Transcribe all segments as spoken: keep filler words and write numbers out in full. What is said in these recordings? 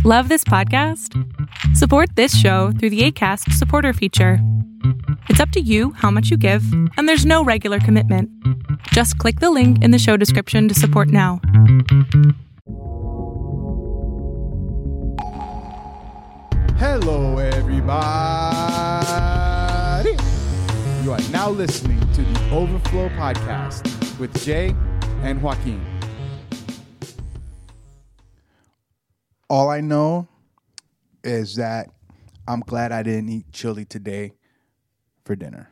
Love this podcast? Support this show through the Acast supporter feature. It's up to you how much you give, and there's no regular commitment. Just click the link in the show description to support now. Hello, everybody. You are now listening to the Overflow Podcast with Jay and Joaquin. All I know is that I'm glad I didn't eat chili today for dinner.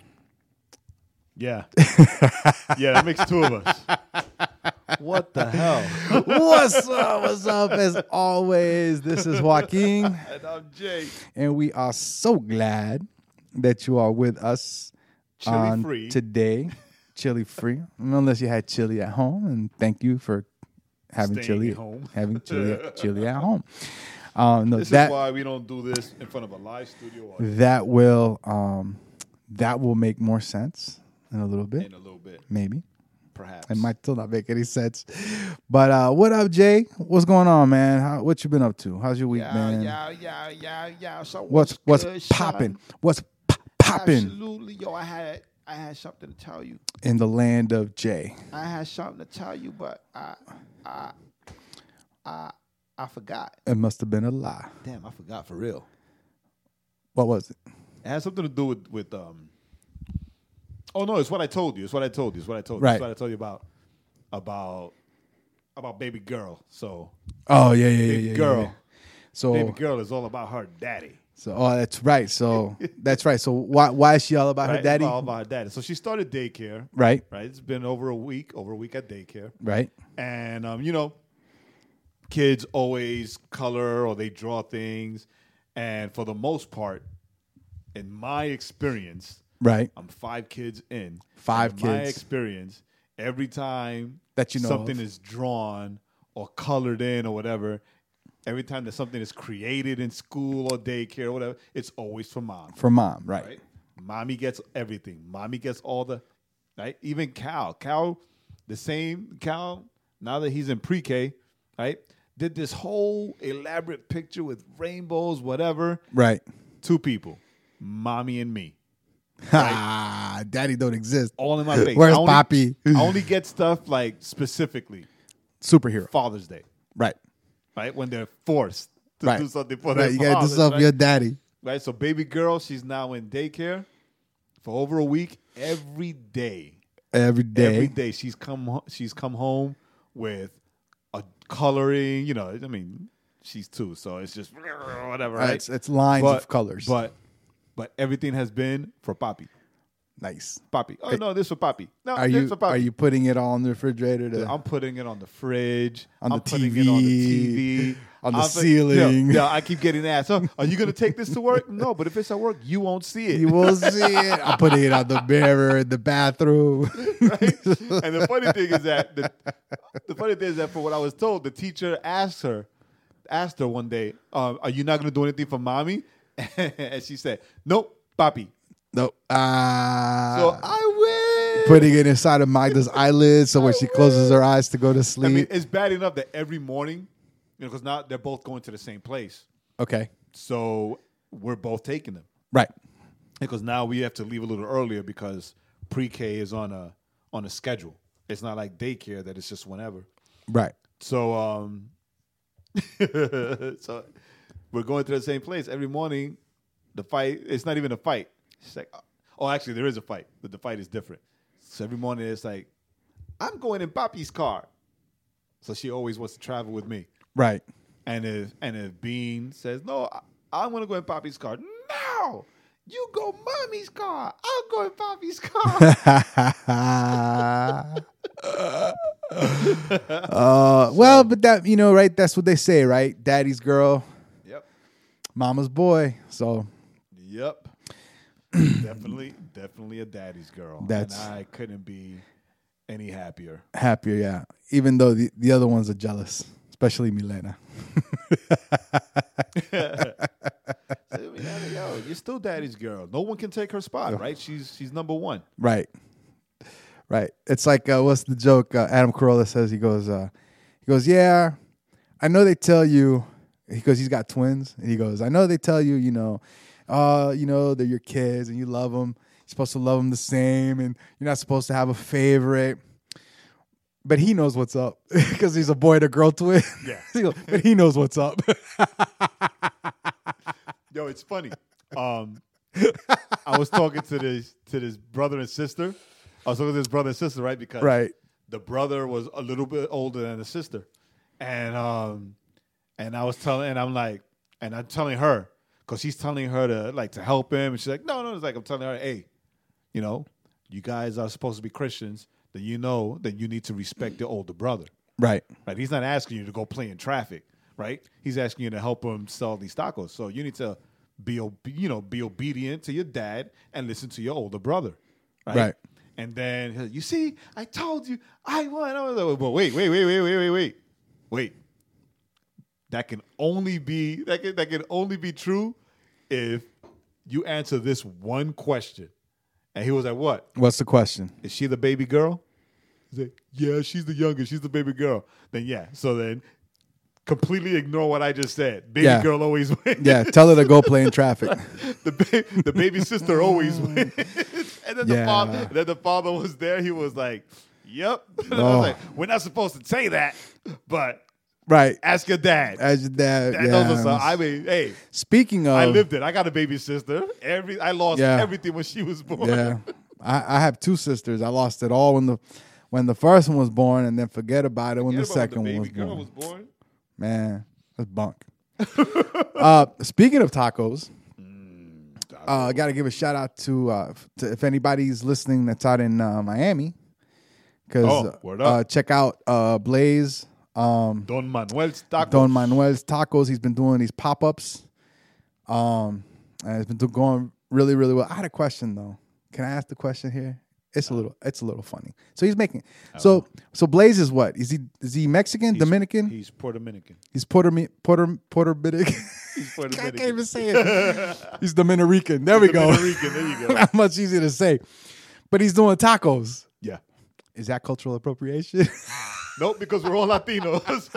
Yeah. Yeah, that makes two of us. What the hell? What's up? What's up? As always, this is Joaquin. And I'm Jay. And we are so glad that you are with us Chili on free. today. Chili free. Unless you had chili at home. And thank you for having Staying chili at home. having chili, chili at home. Um, no, This that, is why we don't do this in front of a live studio audience. That will um, that will make more sense in a little bit. In a little bit, Maybe. perhaps. It might still not make any sense. But uh, what up, Jay? What's going on, man? How, what you been up to? How's your week, yeah, man? Yeah, yeah, yeah, yeah. So What's what's what's good, popping? son? What's p- popping Absolutely, yo. I had I had something to tell you. in the land of Jay? I had something to tell you, but I I I I forgot. It must have been a lie. Damn, I forgot for real. What was it? It has something to do with, with um. Oh no, it's what I told you. It's what I told you. It's what I told you. Right. It's what I told you about about about baby girl. So Oh yeah, yeah, yeah, baby yeah, girl, yeah, yeah. So, baby girl is all about her daddy. so oh, that's right. So that's right. So why why is she all about Right? her daddy? It's all about her daddy. So she started daycare. Right, Right. It's been over a week, over a week at daycare. right, And, um, you know, kids always color or they draw things. And for the most part, in my experience, right. I'm five kids in. Five in my kids. experience, every time That you know something of. is drawn or colored in or whatever, every time that something is created in school or daycare or whatever, it's always for mom. For mom, right? Right? Mommy gets everything. Mommy gets all the, right? Even Cal. Cal, the same Cal, now that he's in pre-K, right? Did this whole elaborate picture with rainbows, whatever. Right. Two people, mommy and me. Ha! Daddy don't exist. All in my face. Where's I only, Poppy? I only get stuff like specifically Superhero. Father's Day, Right. right? When they're forced to Right. do something for their Right. You gotta do fathers, something for right? your daddy. Right, so baby girl, she's now in daycare for over a week. Every day, Every day. every day, she's come ho- she's come home with a coloring. You know, I mean, she's two, so it's just whatever. Right, Right, It's, it's lines but, of colors. but but everything has been for Poppy. nice. Poppy. Oh no, this for Poppy. No, Are this you for Poppy. are you putting it all in the refrigerator? To, I'm putting it on the fridge. On the I'm putting T V, it on the T V. on the I'm like, ceiling. Yeah, yeah, I keep getting asked. So, are you going to take this to work? No, but if it's at work, you won't see it. you will see it. I'm putting it on the mirror in the bathroom. Right? And the funny thing is that the, the funny thing is that for what I was told, the teacher asked her, asked her one day, um, "Are you not going to do anything for mommy?" And she said, "Nope, Papi." No. Ah. So I win. putting it inside of Magda's eyelids so when she closes her eyes to go to sleep. I mean, it's bad enough that every morning, you know, because now they're both going to the same place. Okay. So we're both taking them. Right. Because now we have to leave a little earlier because pre-K is on a on a schedule. It's not like daycare that it's just whenever. Right. So um so we're going to the same place every morning. The fight, it's not even a fight. She's like, oh, actually there is a fight, but the fight is different. So every morning it's like, I'm going in Papi's car. So she always wants to travel with me. Right. And if and if Bean says, no, I, I'm going to go in Papi's car. No, you go mommy's car. I'll go in Papi's car. uh, well, but that, you know, right? That's what they say, right? Daddy's girl, Yep. mama's boy. So Yep. definitely, definitely a daddy's girl. That's- and I couldn't be any happier. happier, yeah. Even though the, the other ones are jealous, especially Milena. Yo, you're still daddy's girl. No one can take her spot, right? She's she's number one. Right. Right. It's like, uh, what's the joke? Uh, Adam Carolla says, he goes, uh, he goes, yeah, I know they tell you because he's got twins. And he goes, I know they tell you, you know, uh, you know, they're your kids and you love them. You're supposed to love them the same, and you're not supposed to have a favorite. But he knows what's up because he's a boy and a girl twin. Yeah. He goes, but he knows what's up. Yo, it's funny. Um, I was talking to this to this brother and sister. I was talking to this brother and sister, right? Because Right. the brother was a little bit older than the sister, and um, and I was telling, and I'm like, and I'm telling her because she's telling her to like to help him, and she's like, no, no, it's like I'm telling her, hey, you know, you guys are supposed to be Christians. Then you know that you need to respect the older brother. Right. Right. He's not asking you to go play in traffic, right? He's asking you to help him sell these tacos. So you need to be, obe- you know, be obedient to your dad and listen to your older brother, right? Right. And then he'll, you see, I told you, I won. I was like, but wait, wait, wait, wait, wait, wait, wait, wait. That can only be that can that can only be true if you answer this one question. And he was like, what? What's the question? Is she the baby girl? He's like, yeah, she's the youngest. She's the baby girl. Then, yeah. So then completely ignore what I just said. Baby Yeah. girl always wins. Yeah, tell her to go play in traffic. the, ba- the baby sister always wins. and, then the Yeah. father, and then the father was there. He was like, yep. And I Oh. was like, we're not supposed to say that, but Right. ask your dad. As your dad. That- yeah. those are some- I mean, hey, Speaking of, I lived it. I got a baby sister. Every I lost Yeah. everything when she was born. yeah, I, I have two sisters. I lost it all when the when the first one was born, and then forget about it when Forget the about second when the one was baby girl born. was born. Man, that's bunk. uh, speaking of tacos, uh, I got to give a shout out to, uh, to if anybody's listening that's out in uh, Miami, because Oh, word up. uh, check out uh, Blaze. Um, Don Manuel's tacos. Don Manuel's Tacos. He's been doing these pop ups. Um, and it's been do- going really, really well. I had a question though. Can I ask the question here? It's a little, it's a little funny. So he's making. So, so Blaze is what? Is he? Is he Mexican? He's- Dominican? He's Puerto Dominican. He's Puerto Mi- Puerto Puerto Dominican. He's Puerto I can't Dominican. even say it. He's Dominican. There we go. Dominican, there you go. Not much easier to say. But he's doing tacos. Yeah. Is that cultural appropriation? Nope, because we're all Latinos.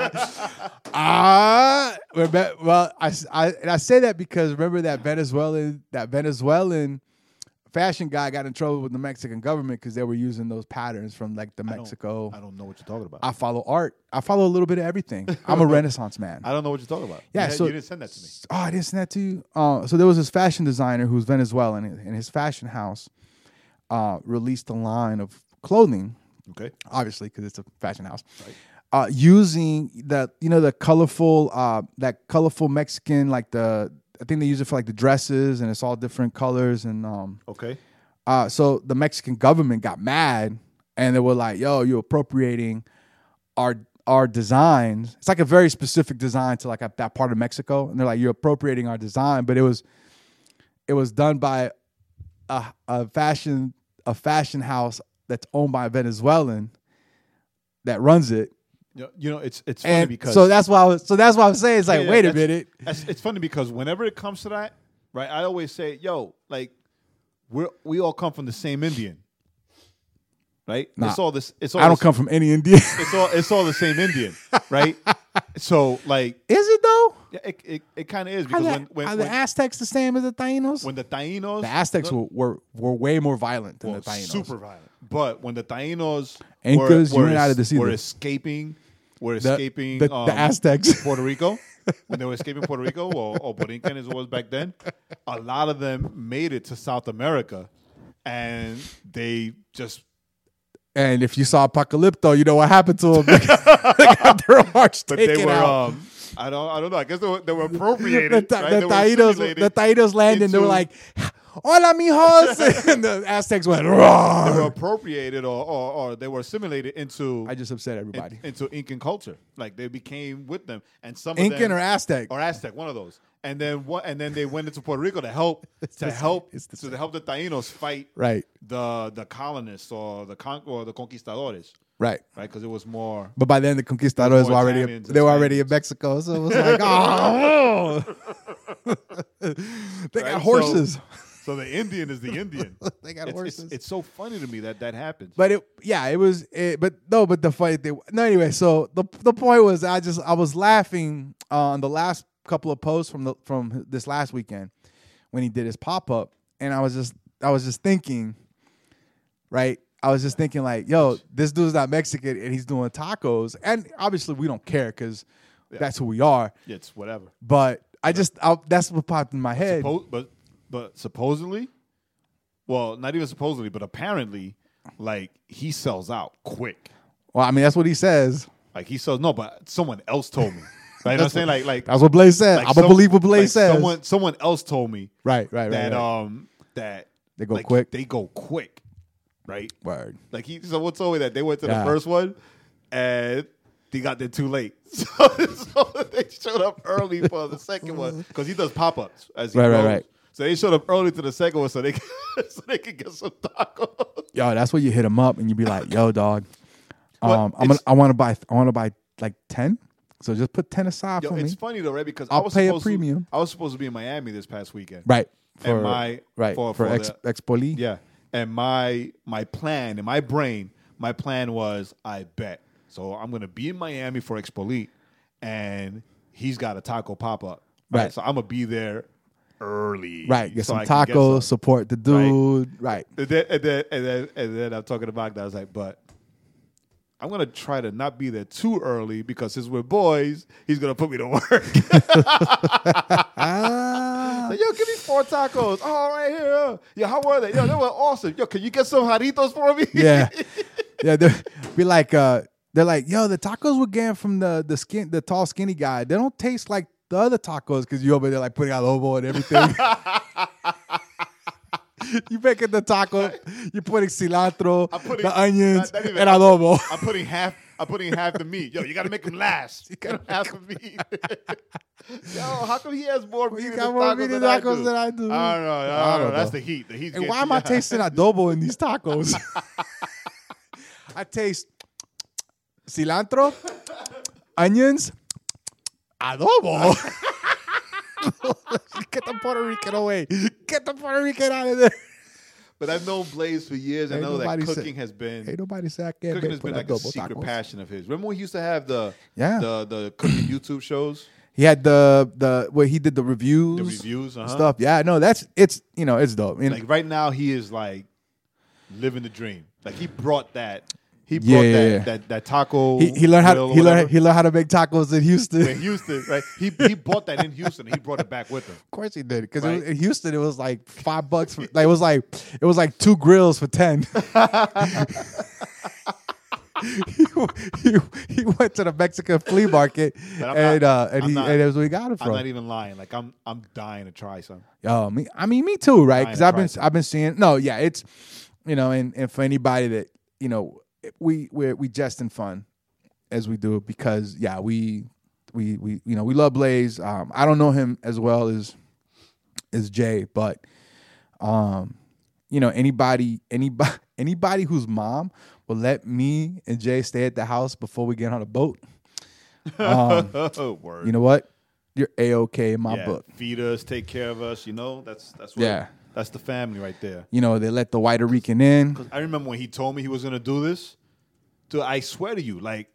Ah, remember- well, I, I and I say that because remember that Venezuelan that Venezuelan fashion guy got in trouble with the Mexican government because they were using those patterns from like the I don't- Mexico. I don't know what you're talking about. I follow art. I follow a little bit of everything. I'm a Renaissance man. I don't know what you're talking about. Yeah, you, had- so- you didn't send that to me. Oh, I didn't send that to you. Uh, so there was this fashion designer who's Venezuelan, and his fashion house uh, released a line of clothing, Okay. obviously because it's a fashion house, Right. uh, using that you know the colorful uh, that colorful Mexican like the I think they use it for like the dresses and it's all different colors and um, Okay. uh, so the Mexican government got mad and they were like, "Yo, you're appropriating our." our designs. It's like a very specific design to like a, that part of Mexico. And they're like, you're appropriating our design, but it was, it was done by a, a fashion, a fashion house that's owned by a Venezuelan that runs it. You know, you know, it's it's funny And because so that's why I was, so that's why I'm saying, it's like, Yeah, wait a that's- minute. It's, it's funny because whenever it comes to that, right? I always say, "Yo, like, we we all come from the same Indian, right? Nah. It's all this. It's all I don't this- come from any Indian. It's all it's all the same Indian, right? So like, Is it though? yeah, it it, it kind of is Are, because the, when when, are the when, Aztecs the same as the Taínos? when the Taínos, The Aztecs look, were, were, were way more violent than well, the Taínos. super violent. But when the Taínos Incas, were, you were, ain't out of es- this were either. escaping, were The- escaping the, um, the Aztecs. Puerto Rico, when they were escaping Puerto Rico, or, or Borinquen as it was back then, a lot of them made it to South America, and they just And if you saw Apocalypto, you know what happened to them. They got, they got their hearts but taken they were out. um, I don't I don't know. I guess they were, they were appropriated. the right? the They were Taínos, assimilated the Taínos landed, and they were into- like, "Hola, mijos," and the Aztecs went, they were "Roar." appropriated or, or or they were assimilated into I just upset in- everybody. into Incan culture. Like they became with them, and some of Incan them, or Aztec? or Aztec, one of those. And then what? And then they went into Puerto Rico to help to help it's the to help the Taínos fight Right, the the colonists or the con- or the conquistadores, right. right? Because it was more. But by then, the conquistadors were More already Italians and they were already in Mexico, so it was like, oh, they got Right? horses. So, so the Indian is the Indian. They got it's, horses. It's, it's so funny to me that that happens. But it, yeah, it was. It, but no, but the funny thing. No, anyway. So the the point was, I just I was laughing on the last couple of posts from the from this last weekend when he did his pop up, and I was just I was just thinking, right? I was just thinking like, yo, this dude's not Mexican and he's doing tacos, and obviously we don't care because yeah. that's who we are. Yeah, it's whatever. But I just I, that's what popped in my head. Suppo- but but supposedly, well, not even supposedly, but apparently, like he sells out quick. Well, I mean that's what he says. Like he sells no, but someone else told me. Right, you know what I'm saying? Like, like that's what Blaze said. like I'm gonna believe what Blaze like says. Someone, someone else told me. Right, right, right. That right. um, that they go like, quick. They go quick, right? Word. Like he, someone told me that they went to Yeah. the first one, and they got there too late, so, so they showed up early for the second one because he does pop ups as he Right, right, goes. right. So they showed up early to the second one so they could, so they could get some tacos. Yo, that's where you hit him up and you be like, yo, dog, But um, I'm gonna, it's- I want to buy, I want to buy like ten. So just put ten aside Yo, for it's me. funny though, right? Because I'll I was pay a supposed premium. To, I was supposed to be in Miami this past weekend, Right. And For my- right for- for, for ex, the- Expoli. Yeah, and my my plan in my brain, my plan was, I bet. So I'm gonna be in Miami for Expolit, and he's got a taco pop up. Right. So I'm gonna be there early. Right. Get so some I can get tacos. some. Support the dude. Right. And then, and then and then and then I'm talking to Magda. I was like, but I'm gonna try to not be there too early because since we're boys, he's gonna put me to work. Ah. Like, yo, give me four tacos. Oh, right here. Yo, how were they? Yo, they were awesome. Yo, can you get some jarritos for me? Yeah. Yeah. They're be like, uh, they're like, yo, the tacos we're getting from the the skin, the tall skinny guy. They don't taste like the other tacos because you over there like putting adobo and everything. You making the taco, you're putting cilantro, I'm putting- the onions, not- not even- and adobo. I'm putting half. I'm putting half the meat. Yo, you gotta make him last. You gotta half the meat. Yo, how come he has more meat You in got his more tacos, meat in than, I tacos do? than I do. I don't know. I don't, I don't know. That's know. the heat. The heat's And getting why to am I you. tasting adobo in these tacos? I taste cilantro, onions, adobo. Get the Puerto Rican away. Get the Puerto Rican out of there. But I've known Blaze for years. I Ain't know that nobody said- cooking has been Ain't nobody say I can't cooking make has been put like a adobo secret tacos. passion of his. Remember when he used to have the Yeah. the the cooking YouTube shows, He had the the where he did the reviews, the reviews, and uh-huh. stuff. Yeah, no, that's it's you know it's dope. And Like right now, he is like living the dream. Like he brought that. He brought Yeah, yeah, that, yeah. that that taco. he, he learned how grill to, or he learned whatever. he learned how to make tacos in Houston. in Houston, right? He he bought that in Houston. He brought it back with him. Of course he did, because Right. in Houston it was like five bucks. For, like it was like it was like two grills for ten. he, he, he went to the Mexican flea market But I'm and not- uh, and I'm he not- and that's where he got it I'm from. not even lying. Like I'm I'm dying to try some. Yo, me, I mean, me too, right? Because Trying I've to been, try I've been seeing. No, yeah, it's, you know, and, and for anybody that you know, we we we jest and fun as we do it because yeah, we we we you know we love Blaze. Um, I don't know him as well as as Jay, but um, you know, anybody anybody anybody whose mom will let me and Jay stay at the house before we get on a boat. Um, Word. you know what? You're A-okay in my yeah, book. feed us, take care of us. You know, that's that's what, Yeah. that's the family right there. You know, they let the Puerto Rican in. I remember when he told me he was gonna do this. Dude, I swear to you, like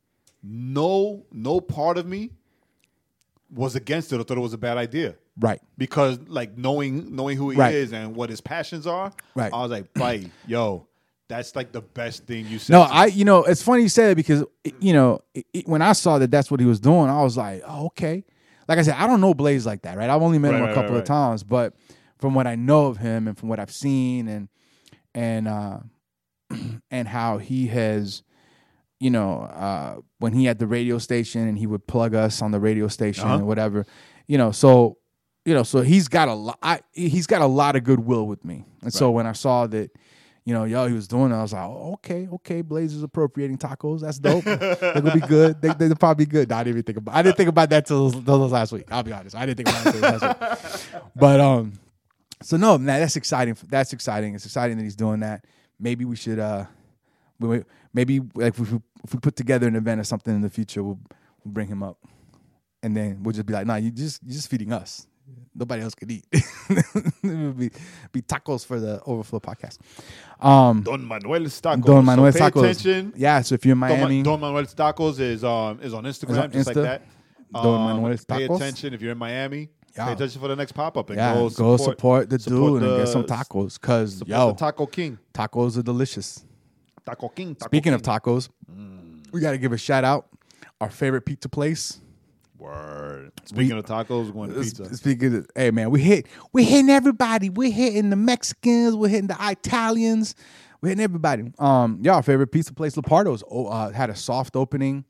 no no part of me was against it or thought it was a bad idea. Right. Because like knowing knowing who he Right. is and what his passions are, Right. I was like, "Bye, yo, that's like the best thing you said." No, to I, me." you know, it's funny you said it because, you know, it, it- when I saw that that's what he was doing, I was like, oh, okay. Like I said, I don't know Blaze like that, right? I've only met Right, him a right, couple right, of times, but from what I know of him and from what I've seen and, and, uh, and how he has, you know, uh, when he had the radio station and he would plug us on the radio station Uh-huh. and whatever, you know, so, you know, so he's got a lot, I, he's got a lot of goodwill with me. And so Right. when I saw that, you know, yo, he was doing it, I was like, oh, okay, okay, Blaze is appropriating tacos. That's dope. They're gonna be good. They, they'll probably be good. No, I didn't even think about I didn't think about that till, till last week. I'll be honest. I didn't think about it till last week. But um, so no, man, that's exciting. That's exciting. It's exciting that he's doing that. Maybe we should uh we, maybe like if we, if we put together an event or something in the future, we'll, we'll bring him up. And then we'll just be like, nah, you just you're just feeding us. Nobody else could eat. It would be, be tacos for the Overflow podcast. Um, Don Manuel's Tacos. Don Manuel's so pay Tacos. attention. Yeah, so if you're in Don, Ma- Miami, Don Manuel's Tacos is um is on Instagram, on just like Insta. that. Don Manuel's Pay Tacos. attention if you're in Miami. Yeah. Pay attention for the next pop up and Yeah, go go support, support, the support dude and the- get some tacos. Cause support yo, the Taco King. tacos are delicious. Taco King. Taco Speaking King. of tacos, we got to give a shout out our favorite pizza place. Word. Speaking of tacos, we're going to pizza. Speaking of, hey man, we hit we hitting everybody. We're hitting the Mexicans. We're hitting the Italians. We're hitting everybody. Um, yeah, our favorite pizza place, Lepardo's, oh, uh, had a soft opening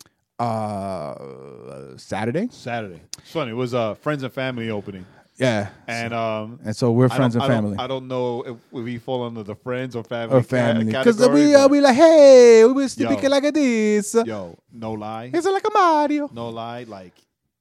uh Saturday. Saturday. It's funny. It was a friends and family opening. Yeah, And um, and so we're I friends don't- and I don't- family. I don't know if, if we fall under the friends or family. Or ca- family, because category, we uh, but we like, hey, we will speak Yo. it like this. yo, no lie. It's like a Mario. No lie. Like,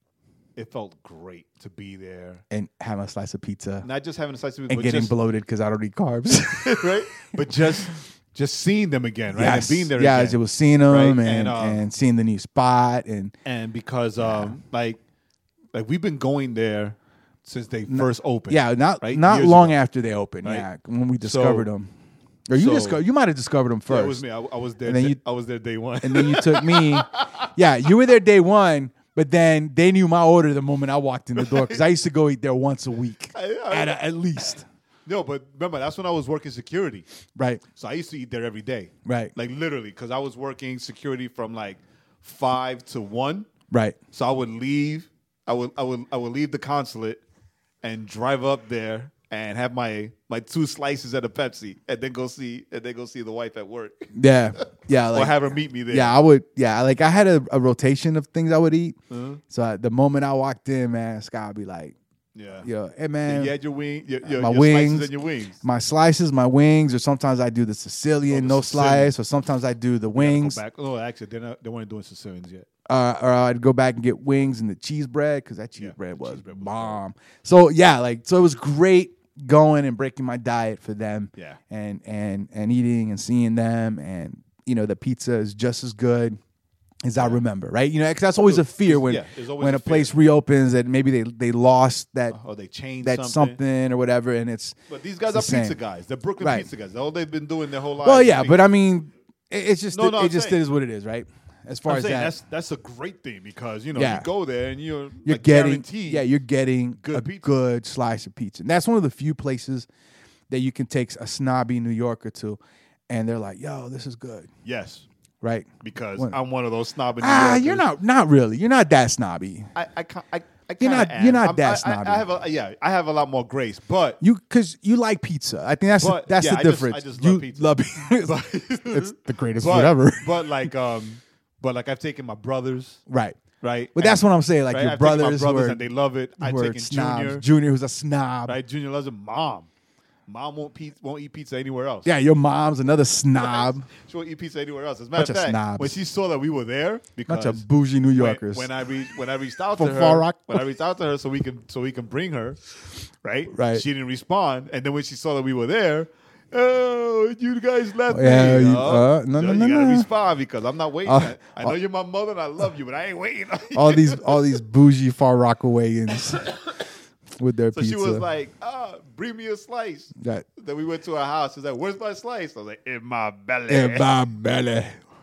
it felt great to be there. And having a slice of pizza Not just having a slice of meat, and but getting just, bloated because I don't eat carbs. right? But just just seeing them again, right? Yes, And being there yeah, again. it was seeing them right? and And, and, um, seeing the new spot and and because um like like we've been going there since they first opened. yeah, not right? not Years long ago. after they opened. Right? Yeah, when we discovered So- them, or you so- discovered you might have discovered them Yeah, first. it was me. I, I was there. And then day- you- I was there day one. And then you took me. Yeah, you were there day one, but then they knew my order the moment I walked in the door because I used to go eat there once a week I- I- at a, at least. no, but remember that's when I was working security. Right, So I used to eat there every day. right, Like literally, because I was working security from like five to one. right. So I would leave. I would I would I would leave the consulate and drive up there and have my my two slices at a Pepsi and then go see and then go see the wife at work Yeah, yeah. Like, or have her meet me there. yeah, I would. Yeah, like I had a, a rotation of things I would eat. Uh-huh. So I, the moment I walked in, man, Scott would be like, yeah. "Yo, hey And man, you had your wing, your, your, my your wings, slices and your wings. my slices, my wings, or sometimes I do the Sicilian, Oh, the no Sicilian. slice, or sometimes I do the Go wings, back. Oh, actually, they're not. They weren't doing Sicilians yet. uh, or I'd go back and get wings and the cheese bread because that cheese Yeah, bread the was cheese bread was bomb. So yeah, like so it was great going and breaking my diet for them. Yeah. and and and eating and seeing them, and you know the pizza is just as good as I remember, right? You know, because that's always a fear when Yeah, there's always when a a place fear. reopens that maybe they they lost that Or they changed that something. something or whatever, and it's But these guys it's are the pizza same. guys. They're Brooklyn Right. pizza guys. All they've been doing their whole lives. well, is yeah, being- but I mean, it, it's just No, no, it I'm just saying- is what it is, right? As far I'm as saying that, that's that's a great thing because you know Yeah. you go there and you're you're like, getting guaranteed. yeah, you're getting good a pizza. good slice of pizza, and that's one of the few places that you can take a snobby New Yorker to, and they're like, "Yo, this is good," yes, right? because What? I'm one of those snobby. New Ah, Yorkers. you're not not really. You're not that snobby. I I ca- I, I You're kinda not- am. you're not I'm- that I- I, snobby. I have a yeah. I have a lot more grace, but You because you like pizza. I think that's But, that's yeah, the I just- difference. I just you love pizza. love pizza. It's the greatest but, food ever. But like um, but like I've taken my brothers, Right. right? But that's what I'm saying. Like right? your I've taken brothers, my brothers were, and they love it. I've were taken snobs. Junior, Junior, who's a snob. right? Junior loves it. Mom, mom won't pe- won't eat pizza anywhere else. Yeah, your mom's another snob. She won't eat pizza anywhere else. As a matter Bunch of of fact, snobs. when she saw that we were there, because Bunch of bougie New when, Yorkers. when I reached when I reached out to From her, Far Rock. when I reached out to her so we can so we can bring her, right? Right. She didn't respond, and then when she saw that we were there, oh, you guys left Yeah, me. you- huh? uh, no, So no, you no, gotta no. respond because I'm not waiting. Uh, I know you're my mother and I love you, but I ain't waiting. on you. all these all these bougie Far Rockawayans with their so pizza. she was like, ah, bring me a slice. That Then we went to her house. She's like, where's my slice? I was like, in my belly. in my belly.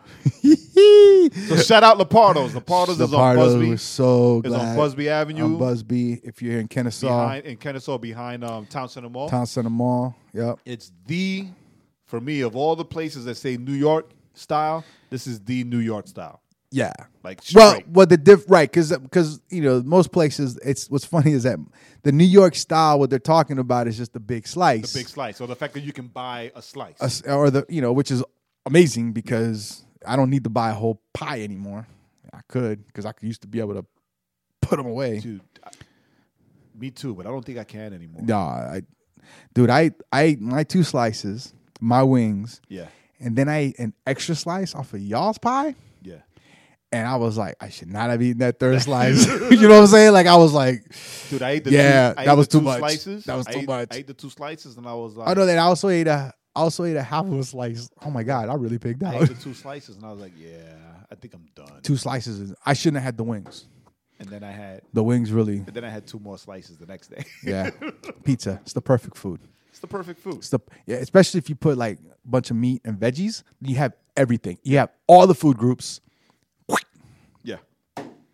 So shout out Lepardo's. Lepardo's is on Lepardo Busby. was so It's glad. on Busby Avenue. On Busby, if you're in Kennesaw, behind in Kennesaw, behind um, Town Center Mall. Town Center Mall. Yep. It's the, for me, of all the places that say New York style, this is the New York style. Yeah. Like Well, straight. what the diff right because because you know most places it's what's funny is that the New York style what they're talking about is just the big slice, the big slice. So the fact that you can buy a slice. A s- or the you know which is amazing because I don't need to buy a whole pie anymore. I could because I used to be able to put them away. Dude, I- me too, but I don't think I can anymore. No, I, dude, I I ate my two slices, my wings, Yeah, and then I ate an extra slice off of y'all's pie. yeah. And I was like, I should not have eaten that third slice. You know what I'm saying? Like I was like, Dude, I ate the Yeah, two, I that ate was the too two much. Slices. That was I too ate, much. I ate the two slices, and I was like, I know that I also ate a, I also ate a half of a slice. Oh my god, I really picked I out ate the two slices, and I was like, yeah, I think I'm done. two slices. is- I shouldn't have had the wings. And then I had, The wings really, and then I had two more slices the next day. yeah. Pizza. It's the perfect food. It's the perfect food. It's the yeah, especially if you put like a bunch of meat and veggies. You have everything. You have all the food groups. Yeah.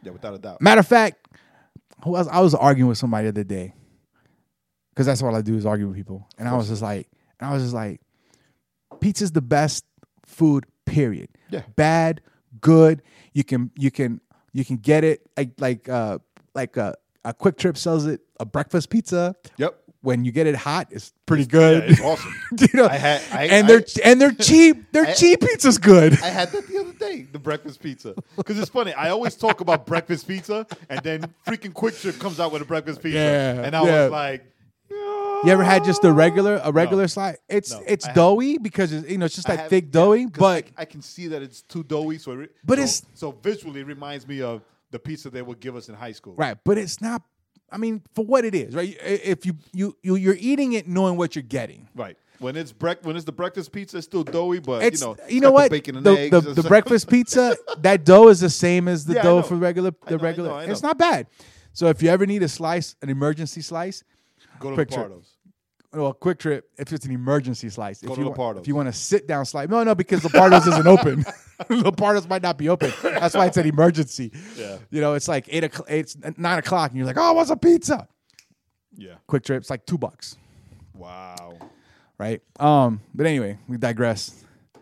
Yeah, without a doubt. Matter of fact, who else? I was arguing with somebody the other day because that's all I do is argue with people, and I was just like, and I was just like, pizza's the best food. Period. Yeah. Bad, good. You can you can you can get it like like uh like a, a Quick Trip sells it a breakfast pizza. Yep. When you get it hot, it's pretty good. Yeah, it's awesome. you know, I had, I, and I, they're and they're cheap. Their I- cheap pizza's good. I had that the other day, the breakfast pizza. Because it's funny. I always talk about breakfast pizza, and then freaking Quick Trip comes out with a breakfast pizza. Yeah, and I yeah. was like, You ever had just a regular a regular No. slice? It's No, it's I have- doughy because it's you know it's just I that have- thick yeah, doughy, 'cause but I, I can see that it's too doughy. So, it, re- But so, it's- so visually it reminds me of the pizza they would give us in high school. right. But it's not. I mean, for what it is, right? If you you you you're eating it knowing what you're getting. Right. When it's brec- when it's the breakfast pizza, it's still doughy, but It's you know, you it's know got what the bacon and the, eggs. the, and the stuff. breakfast pizza that dough is the same as the Yeah, I dough know. for regular I the know, I regular. know, I It's know. not bad. So if you ever need a slice, an emergency slice, Go to Quick Trip. Lepardo's. well, Quick Trip. If it's an emergency slice, Go if to you want, Lepardo's. if you want to sit down slice, no, no, because Lepardo's isn't open. Lepardo's might not be open. That's why it's an emergency. Yeah. You know, it's like eight o'clock. It's nine o'clock, and you're like, oh, what's a pizza? Yeah. Quick Trip. It's like two bucks. Wow. Right. Um. But anyway, we digress.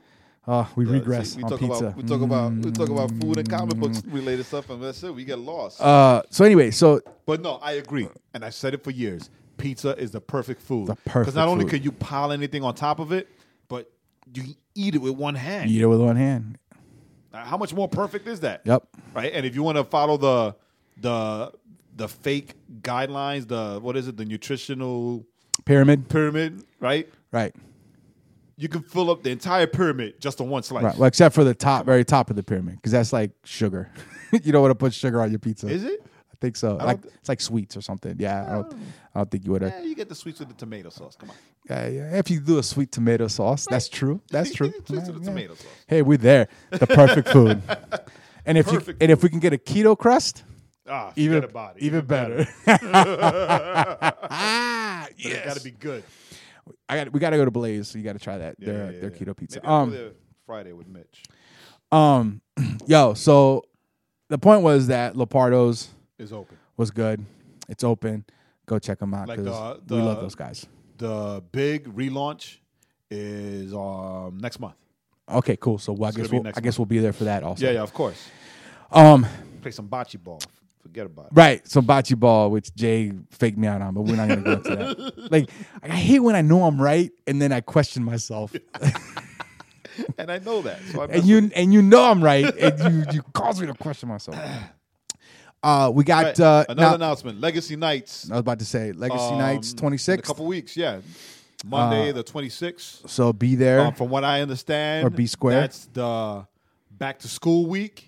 Uh, we Yeah, regress see, we on talk pizza. about we talk about we talk about food and comic books related stuff, and that's it. We get lost. Uh. So anyway, so But no, I agree, and I've said it for years. Pizza is the perfect food. The perfect not only food. can you pile anything on top of it, but you can eat it with one hand. you eat it with one hand. Now, how much more perfect is that? Yep. Right. And if you want to follow the the the fake guidelines, the what is it, the nutritional Pyramid. pyramid, right? Right. You can fill up the entire pyramid just on one slice. Right. Well, except for the top, very top of the pyramid, because that's like sugar. you don't want to put sugar on your pizza. Is it? I think so. don't Like th- it's like sweets or something. Yeah. I don't. I don't think you would have. Yeah, you get the sweets with the tomato sauce. Come on. Uh, yeah, if you do a sweet tomato sauce, that's true. That's true. Sweets Yeah, with the yeah. tomato sauce. Hey, we're there. The perfect food. And if you Perfect and if we can get a keto crust, Ah, forget even about it. even better. ah, But It's got to be good. I got. We got to go to Blaze. So you got to try that. Yeah, their yeah, yeah, their yeah. keto pizza. Maybe I'll Um. go there Friday with Mitch. Um. Yo. So the point was that Lepardo's Is open. was good. It's open. Go check them out Like because the- we the- love those guys. The big relaunch is um next month. Okay, cool. So well, I It's guess gonna be we'll, next I guess we'll be there for that also. Yeah, yeah, of course. Um. Play some bocce ball. Forget about it. Right. So bocce ball, which Jay faked me out on, but we're not gonna go into that. Like, I hate when I know I'm right and then I question myself. And I know that. So I and you and you know I'm right, and you you cause me to question myself. Uh, we got Right. uh, Another now- announcement. Legacy Nights. I was about to say Legacy um, Nights in twenty-sixth. a couple weeks, yeah. Monday Uh, the twenty-sixth. So be there. Um, from what I understand, Or B Square. That's the back to school week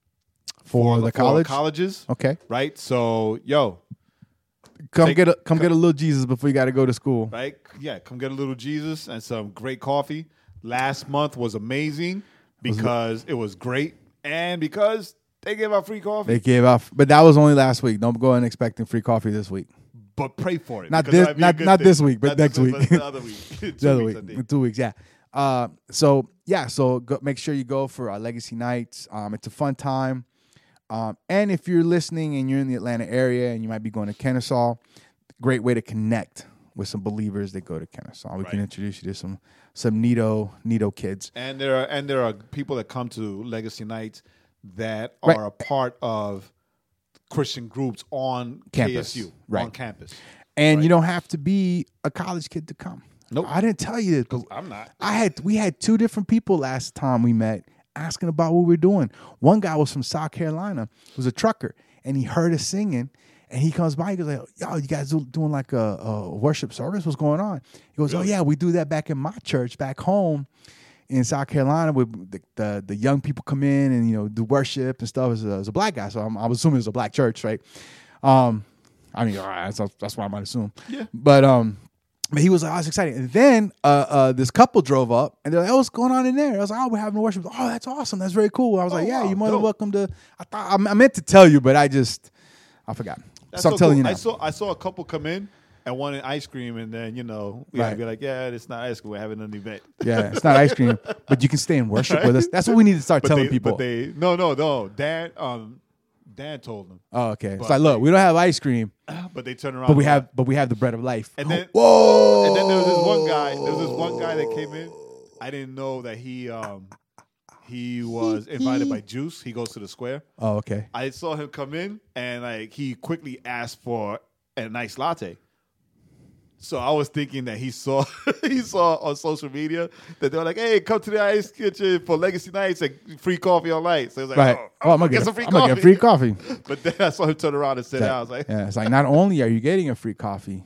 for, the college. colleges, Okay, right? So, yo, come Take- get a come get a little Jesus before you got to go to school. right? Yeah, come get a little Jesus and some great coffee. Last month was amazing because it was great and because they gave out free coffee. They gave off, but that was only last week. Don't go in expecting free coffee this week. But pray for it. Not because this- that'd be a not- good not thing. this week, but Not next this week. but the other week. Two the other weeks, week, I in think. two weeks, yeah. Uh, so yeah, so go, make sure you go for our Legacy Nights. Um, it's a fun time. Um, and if you're listening and you're in the Atlanta area and you might be going to Kennesaw, great way to connect with some believers that go to Kennesaw. We can Right. introduce you to some some neato neato kids. And there are and there are people that come to Legacy Nights that Right. are a part of Christian groups on Campus. K S U, Right. on campus. And Right. you don't have to be a college kid to come. Nope. I didn't tell you this, but I'm not. I had we had two different people last time we met asking about what we were doing. One guy was from South Carolina, was a trucker, and he heard us singing, and he comes by, he goes like, "Yo, you guys do- doing like a, a worship service? What's going on?" He goes, "Oh yeah, we do that back in my church back home in South Carolina. With the the, the young people come in and you know do worship and stuff." As a, as a black guy, so I'm, I'm assuming it's a black church, right? Um, I mean, all right, that's, that's what I might assume. Yeah. But um. But he was like, I was excited. And then uh, uh, this couple drove up, and they're like, "Oh, what's going on in there?" I was like, "Oh, we're having worship." Oh, that's awesome. That's very cool. I was Oh, like, "Yeah, wow, you're more than dope. welcome to." I thought I, I meant to tell you, but I just I forgot. That's so I'm telling cool. you now. I saw I saw a couple come in and wanted ice cream, and then you know we Right. had to be like, yeah, it's not ice cream. We're having an event. Yeah, it's not ice cream, but you can stay and worship with us. That's what we need to start But telling they, people. But they no no no. Dan um Dan told them, Oh, okay. It's But- like, look, we don't have ice cream, but they turned around. but we and have, but we have the bread of life. And then, whoa. and then there was this one guy. There was this one guy that came in. I didn't know that he um he was invited by Juice. He goes to the square. Oh, okay. I saw him come in and like he quickly asked for a nice latte. So I was thinking that he saw he saw on social media that they were like, "Hey, come to the Ice Kitchen for Legacy Nights and free coffee all night." So it was like, Right. "Oh, Oh, I'm gonna get get, some a, free I'm gonna coffee." get free coffee. But then I saw him turn around and sit down. I was like, Yeah, it's like not only are you getting a free coffee,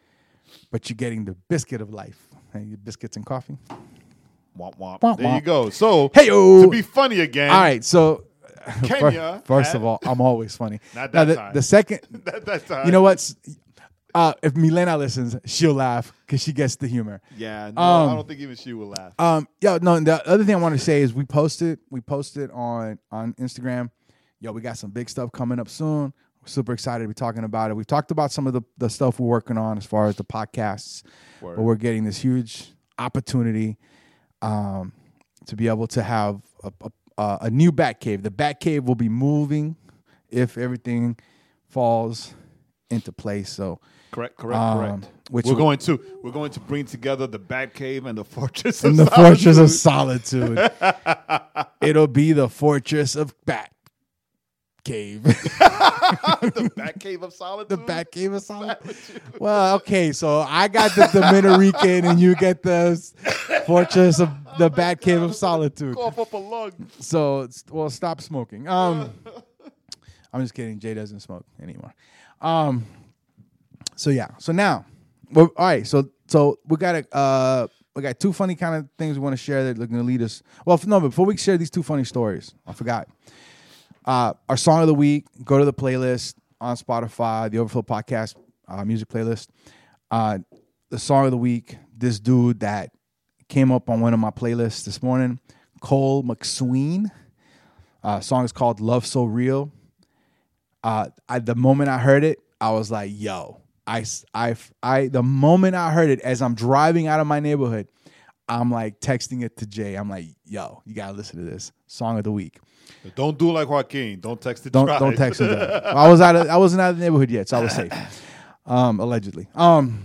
but you're getting the biscuit of life. Hey, your biscuits and coffee. "Womp womp." Womp, There you womp. go. So Hey-o. to be funny again. All right, so Kenya first, first had- of all, I'm always funny. Not Now, that the, time. the second, That, that time. you know what? Uh, if Milena listens, she'll laugh because she gets the humor. Yeah, no, Um, I don't think even she will laugh. Um, yeah, no. The other thing I want to say is we posted, we posted on on Instagram. Yo, we got some big stuff coming up soon. We're super excited to be talking about it. We talked about some of the the stuff we're working on as far as the podcasts, Word. but we're getting this huge opportunity um, to be able to have a, a, a new Batcave. The Batcave will be moving if everything falls into place. So. Correct, correct, Um, correct. which we're will- going to we're going to bring together the Batcave and the Fortress of In the Solitude. Fortress of Solitude. It'll be the Fortress of Bat Cave. the Batcave of Solitude. The Bat Cave of Solitude. Well, okay, so I got the Dominican and you get the Fortress of the Bat Cave of Solitude. Cough up a lung. So, it's- well, stop smoking. Um, I'm just kidding. Jay doesn't smoke anymore. Um, so yeah. So now, well, all right. So so we got a uh, we got two funny kind of things we want to share that are going to lead us. Well, no, but before we share these two funny stories, I forgot. Uh, our song of the week. Go to the playlist on Spotify, the Overflow Podcast uh, music playlist. Uh, the song of the week. This dude that came up on one of my playlists this morning, Cole McSween. Uh, song is called "Love So Real." Uh, I, the moment I heard it, I was like, "Yo!" I, I, I. The moment I heard it, as I'm driving out of my neighborhood, I'm like texting it to Jay. I'm like, "Yo, you gotta listen to this song of the week." Don't do like Joaquin. Don't text it. Don't drive. don't text it. Well, I was out of I wasn't out of the neighborhood yet, so I was safe. Um, allegedly. Um,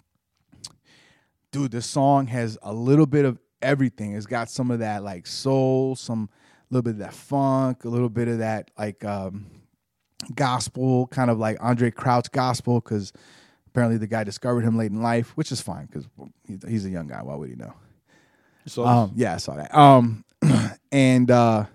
dude, this song has a little bit of everything. It's got some of that like soul, some little bit of that funk, a little bit of that like um, gospel, kind of like Andre Crouch gospel, because apparently the guy discovered him late in life, which is fine because he's a young guy. Why would he know? So Um, yeah, I saw that. Um, and uh,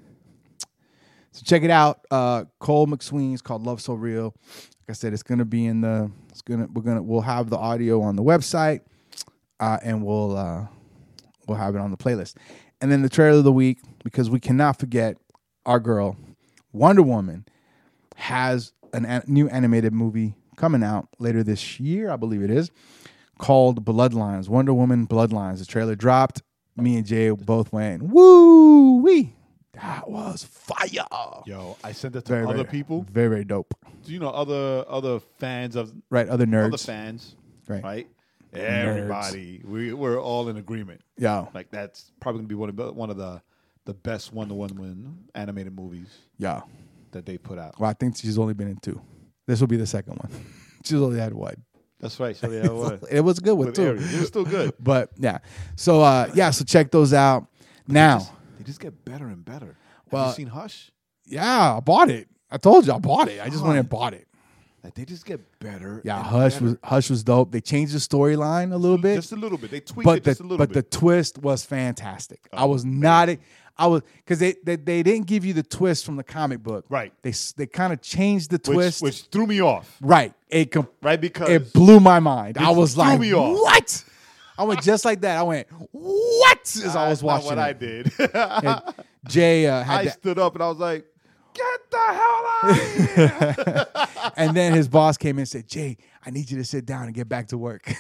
so check it out. Uh, Cole McSween is called "Love So Real." Like I said, it's gonna be in the. It's gonna. We're gonna. We'll have the audio on the website, uh, and we'll uh, we'll have it on the playlist. And then the trailer of the week, because we cannot forget our girl, Wonder Woman, has an a new animated movie coming out later this year, I believe it is, called Bloodlines. Wonder Woman Bloodlines. The trailer dropped. Me and Jay both went, woo wee. That was fire. yo, I sent it to Very, other very, people. Very, very dope. Do you know other other fans of Right, other other nerds. fans? Right. Right. Everybody, we we're all in agreement. Yeah, Like that's probably gonna be one of the, one of the the best Wonder Woman animated movies yeah. that they put out. Well, I think she's only been in two. This will be the second one. She's only had one. That's right. So yeah, what? It was a good one With too. Aries. It was still good. But yeah. So uh yeah, so check those out. Now, They just get better and better. Have Well- you seen Hush? yeah, I bought it. I told you I bought it. I just went and bought it. Like they just get better. Yeah, and Hush better. was Hush was dope. They changed the storyline a little bit. just a little bit. They tweaked but it the just a little but bit. the twist was fantastic. I Oh, was not I was because they, they they didn't give you the twist from the comic book. Right. They s- they kind of changed the which, twist. which threw me off. right. It com- Right, because it blew my mind. I It was threw like, me off. what? I went just like that. I went, what? As I was That's not watching what it. I did. And Jay uh, had I that, stood up and I was like, "Get the hell out of here!" and then his boss came in and said, "Jay, I need you to sit down and get back to work."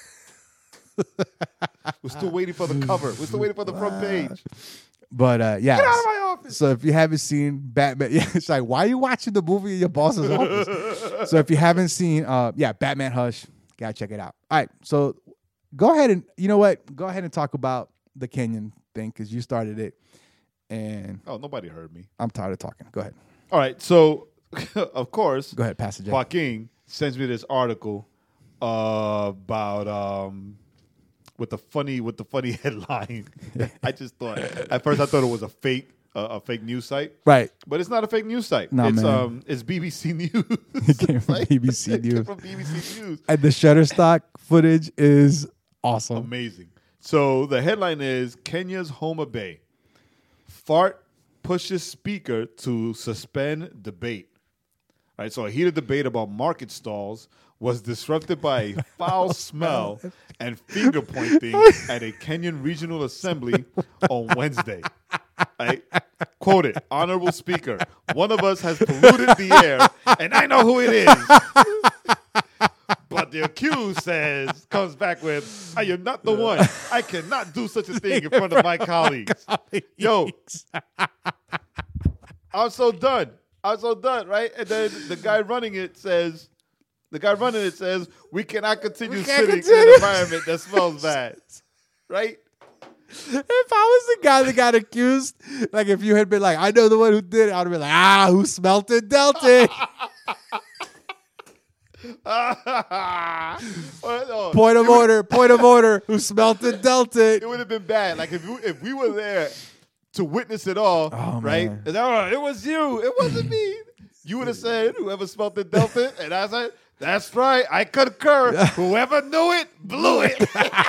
We're still waiting for the cover. We're still waiting for the front page. But uh, yeah. Get out of my office. So if you haven't seen Batman, yeah, it's like, why are you watching the movie in your boss's office? So if you haven't seen, uh, yeah, Batman Hush, gotta check it out. All right, so go ahead and you know what? Go ahead and talk about the Kenyan thing because you started it, and Oh, nobody heard me. I'm tired of talking. Go ahead. All right, so of course, Go ahead, Pastor Jay. Joaquin sends me this article uh, about um, with the funny with the funny headline. I just thought at first I thought it was a fake uh, a fake news site, Right. but it's not a fake news site. Nah, it's man. um it's B B C News. It came from B B C It came News. from B B C News. And the Shutterstock footage is awesome. Amazing. So the headline is Kenya's Homa Bay. Fart pushes speaker to suspend debate. All right, so a heated debate about market stalls was disrupted by a foul smell and finger pointing at a Kenyan regional assembly on Wednesday. Right? Quoted, Honorable Speaker, one of us has polluted the air, and I know who it is. But the accused says, comes back with, I am not the one. I cannot do such a thing in front of my colleagues. Yo, I'm so done. I'm so done, right? And then the guy running it says, the guy running it says, we cannot continue We can't sitting continue. in an environment that smells bad. Right? If I was the guy that got accused, like if you had been like, I know the one who did it, I would have been like, ah, who smelt it, dealt it. Oh, Point of order, point of order. Who smelt it, dealt it. it would have been bad. Like if you, if we were there to witness it all, Oh, right? man. And, oh, it was you. It wasn't me. You would have said, whoever smelt it, dealt it. And I said, that's right. I concur. Whoever knew it, blew it.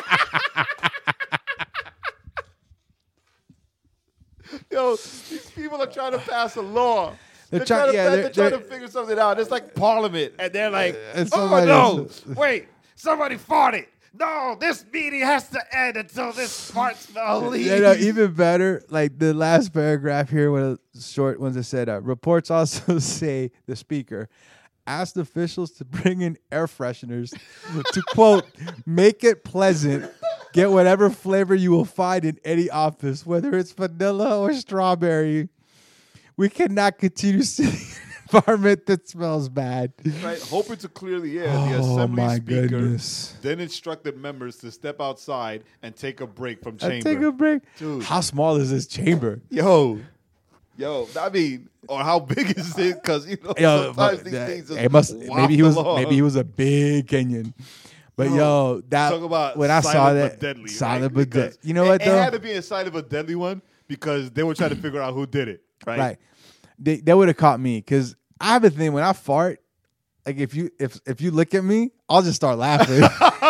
Yo, these people are trying to pass a law. They're They're, try- trying, to, yeah, they're, they're- trying they're- to figure something out. It's like Parliament. And they're like, And oh, somebody- no. Wait, somebody farted. No, this meeting has to end until this fart smell leaves. You know, even better, like the last paragraph here, one of the short ones that said, uh, reports also say the speaker asked officials to bring in air fresheners to, quote, make it pleasant, get whatever flavor you will find in any office, whether it's vanilla or strawberry. We cannot continue sitting in an environment that smells bad. Right, hoping to clear the air, the Oh, assembly my speaker goodness. then instructed members to step outside and take a break from I chamber. take a break. Dude. How small is this chamber? Yo, yo, I mean, or how big is it? Because you know, Yo, sometimes but these that- things just it must maybe he was waft along. maybe he was a big Kenyan. But Yo, yo, that Talk about when I saw silent that but deadly, silent right? but deadly. Because You know it, what It though? had to be a silent but deadly one because they were trying to figure out who did it. Right. Right. They they would have caught me because I have a thing when I fart. Like if you if if you look at me, I'll just start laughing.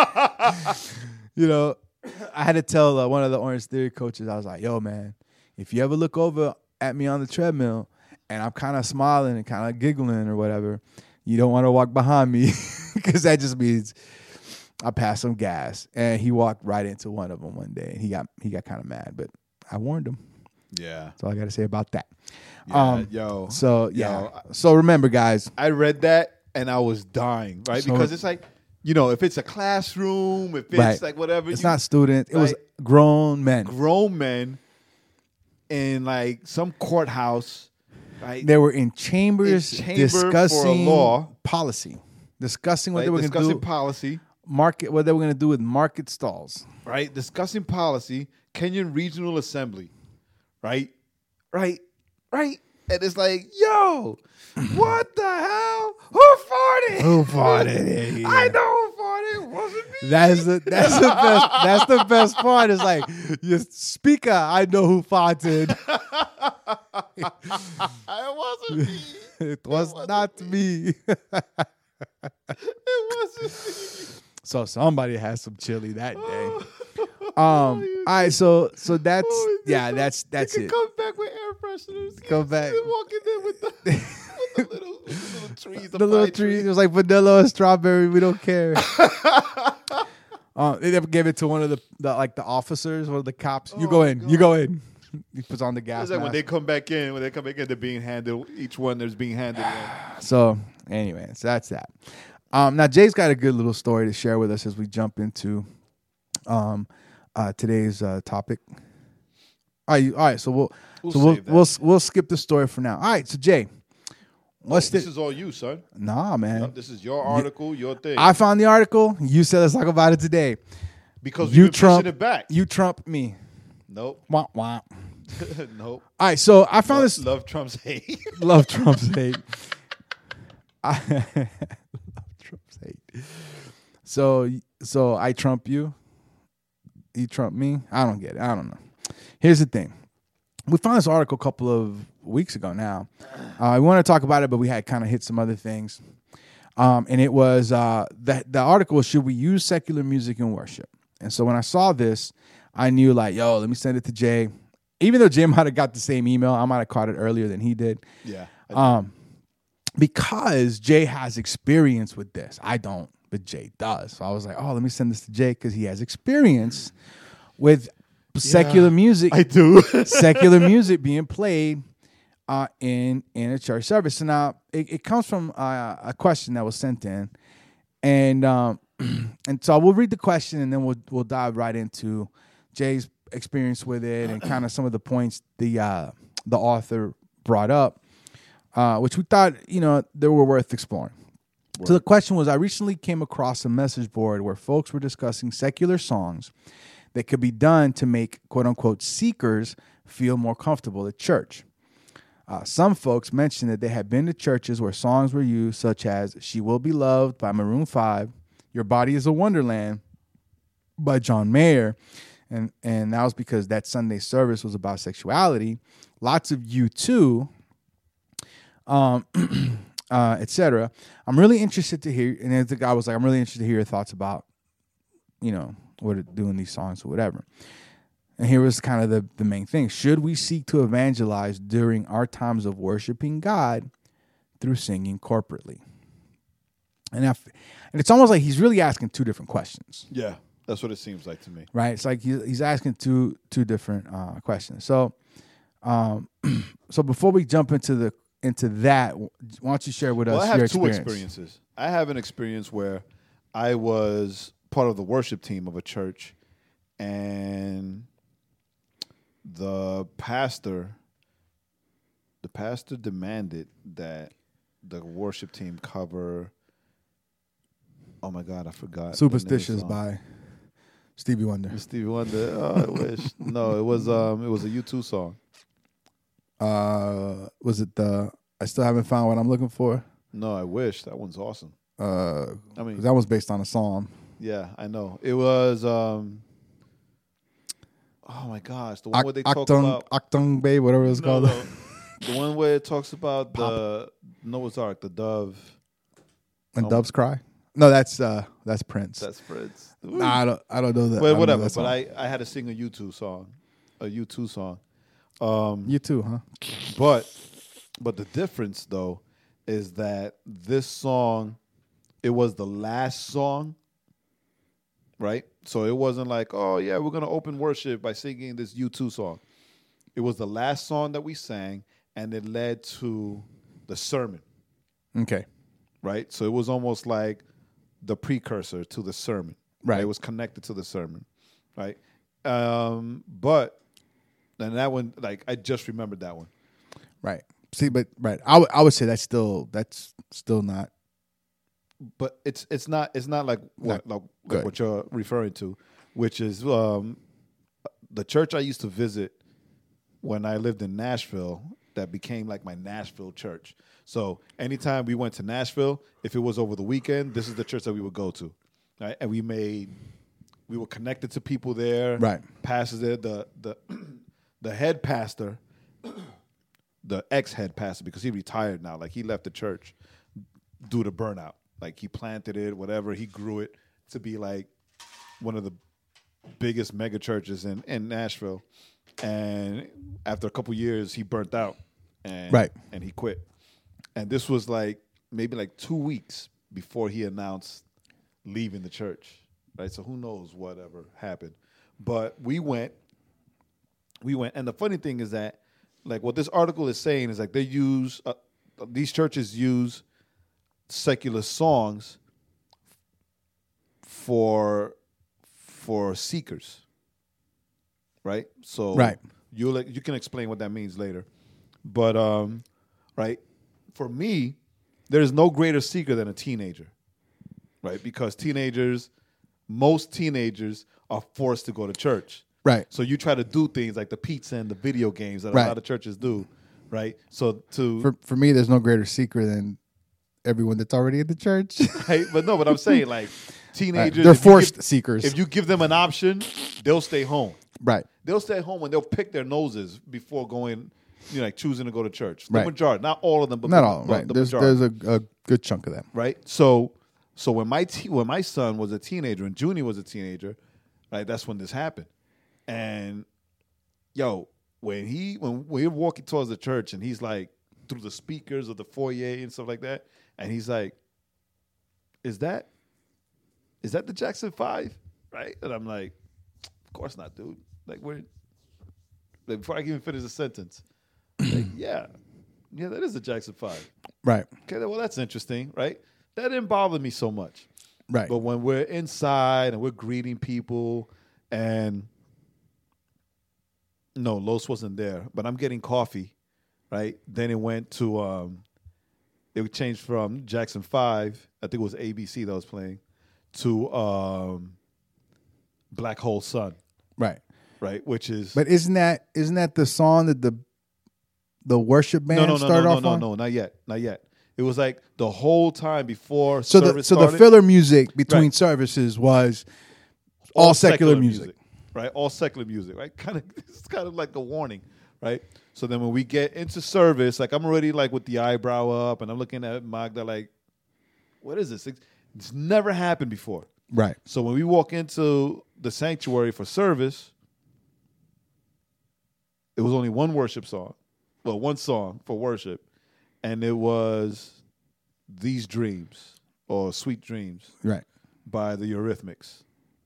You know, I had to tell uh, one of the Orange Theory coaches. I was like, "Yo, man, if you ever look over at me on the treadmill and I'm kind of smiling and kind of giggling or whatever, you don't want to walk behind me because that just means I passed some gas." And he walked right into one of them one day, and he got he got kind of mad, but I warned him. Yeah. That's all I got to say about that. Yeah, Um, yo. So yeah. Yo, so remember, guys. I read that and I was dying, right? So- because it's like, you know, if it's a classroom, if it's Right. like whatever, It's you- not students. It was right. grown men. grown men in like some courthouse, right? They were in chambers In chamber for a discussing law. policy, discussing what right? they were going to discussing do. policy, Market what they were going to do with market stalls. right? Discussing policy, Kenyan Regional Assembly, right? Right, right. And it's like, yo, what the hell? Who farted? Who farted? Yeah. I know who farted. It wasn't me. That's the that's the best. That's the best part. Is like, your speaker. I know who farted. It wasn't me. It was wasn't not me. It wasn't me. So somebody had some chili that day. Um. All right. So so that's Oh, yeah. you That's that's can it. come back with air fresheners. Come back. And walk in there with the, with the little, with the little trees. The little tree. It was like vanilla and strawberry. We don't care. uh, they never gave it to one of the, the like the officers, one of the cops. You Oh go my in. You go in. He puts on the gas It's like when mask. they come back in, when they come back in, they're being handed, each one there's being handed one. So, anyway, so that's that. Um, now Jay's got a good little story to share with us as we jump into um, uh, today's uh, topic. All right, you- all right. So we'll, We'll so we'll save that. we'll we'll skip the story for now. All right. So Jay, what's This the? is all you, son. Nah, man. Yep, this is your article, your thing. I found the article. You said let's talk about it today. because you you've been Trump pushing it back. You Trump me. Nope. Wah, wah. Nope. All right. So I found Love, this. love Trump's hate. Love Trump's hate. I love Trump's hate. So so I trump you. You trump me. I don't get it. I don't know. Here's the thing. We found this article a couple of weeks ago now. Uh, I want to talk about it, but we had kind of hit some other things. Um, and it was uh, the, the article was, should we use secular music in worship? And so when I saw this, I knew like, yo, let me send it to Jay. Even though Jay might have got the same email, I might have caught it earlier than he did. Yeah. Um, because Jay has experience with this. I don't, but Jay does. So I was like, oh, let me send this to Jay because he has experience with secular Yeah, music. I do. secular music being played uh, in in a church service. So now it, it comes from uh, a question that was sent in, and um, and so we'll read the question and then we'll we'll dive right into Jay's experience with it and kind of some of the points the uh, the author brought up, uh, which we thought you know they were worth exploring. Word. So the question was: I recently came across a message board where folks were discussing secular songs that could be done to make quote-unquote seekers feel more comfortable at church. Uh, some folks mentioned that they had been to churches where songs were used, such as She Will Be Loved by Maroon five, Your Body is a Wonderland by John Mayer, and, and that was because that Sunday service was about sexuality. Lots of U two, um, uh, et cetera. I'm really interested to hear, and the guy was like, I'm really interested to hear your thoughts about, you know, what doing these songs or whatever. And here was kind of the, the main thing. Should we seek to evangelize during our times of worshiping God through singing corporately? And if, and it's almost like he's really asking two different questions. Yeah, that's what it seems like to me. Right? It's like he, he's asking two two different uh, questions. So um, so before we jump into the into that, why don't you share with Well, us I have your two experience? experiences. I have an experience where I was part of the worship team of a church, and the pastor, the pastor demanded that the worship team cover. Oh my God, I forgot. Superstitious by Stevie Wonder. Stevie Wonder. Oh, I wish. No, it was um, it was a U two song. Uh, was it the I Still Haven't Found What I'm Looking For? No, I wish. That one's awesome. Uh, I mean, that was based on a psalm. Yeah, I know. It was. Um, oh my gosh, the one where they talk Octung, about Octung Bay, whatever it's no, called. no. The one where it talks about the Noah's Ark, the dove. And Oh. doves cry. No, that's uh, that's Prince. That's Fred's. Nah, I don't. I don't know that. I Well, don't know whatever. that But song. I, I had to sing a U two song, a U two song. Um, You too, huh? But but the difference though is that this song, it was the last song, right? So it wasn't like, oh yeah, we're gonna open worship by singing this U two song. It was the last song that we sang, and it led to the sermon, Okay. right? So it was almost like the precursor to the sermon. Right. It was connected to the sermon, right? Um, but and that one, like I just remembered that one. Right. See, but right, I would I would say that's still that's still not But it's it's not it's not like what like, good. like what you're referring to, which is um, the church I used to visit when I lived in Nashville. That became like my Nashville church. So anytime we went to Nashville, if it was over the weekend, this is the church that we would go to, right? And we made we were connected to people there, Right. Pastors there. The the the head pastor, the ex head pastor, because he retired now. Like he left the church due to burnout. Like he planted it, whatever. He grew it to be like one of the biggest mega churches in, in Nashville. And after a couple years, he burnt out, and Right. and he quit. And this was like maybe like two weeks before he announced leaving the church. Right. So who knows whatever happened. But we went. We went. And the funny thing is that, like, what this article is saying is like they use uh, these churches use secular songs for for seekers, right? So Right. you like you can explain what that means later, but um, right, for me, there's no greater seeker than a teenager, right? Because teenagers, most teenagers are forced to go to church, right. so you try to do things like the pizza and the video games that Right. a lot of churches do, right? So to For for me, there's no greater secret than everyone that's already in the church. Right? But no, but I'm saying like teenagers, They're if you forced give- seekers. If you give them an option, they'll stay home. Right. They'll stay home and they'll pick their noses before going, you know, like choosing to go to church. The Right. majority, not all of them, but Not the- all. but Right. the There's majority. there's a, a good chunk of them. Right. So, so when my te- when my son was a teenager and Junie was a teenager, right, that's when this happened. And yo, when he when we were walking towards the church and he's like through the speakers of the foyer and stuff like that, and he's like, "Is that is that the Jackson Five?" Right? And I'm like, "Of course not, dude. Like we're like, before I can even finish the sentence, like, yeah, yeah, that is the Jackson Five." Right. Okay, well, that's interesting, right? That didn't bother me so much. Right. But when we're inside and we're greeting people and no, Los wasn't there, but I'm getting coffee, right? Then it went to, um, it changed from Jackson five, I think it was A B C that was playing, to um, Black Hole Sun, Right. right? Which is... But isn't that isn't that the song that the the worship band no, no, no, started no, off no, on? no, no, not yet, not yet. It was like the whole time before So the service so started. the filler music between Right. services was all, secular, music. right? All secular music, right? Kind of, it's kind of like a warning, right? So then when we get into service, like I'm already like with the eyebrow up, and I'm looking at Magda like, what is this? It's, it's never happened before. Right. So when we walk into the sanctuary for service, it was only one worship song, well, one song for worship, and it was "These Dreams" or "Sweet Dreams" Right. by the Eurythmics.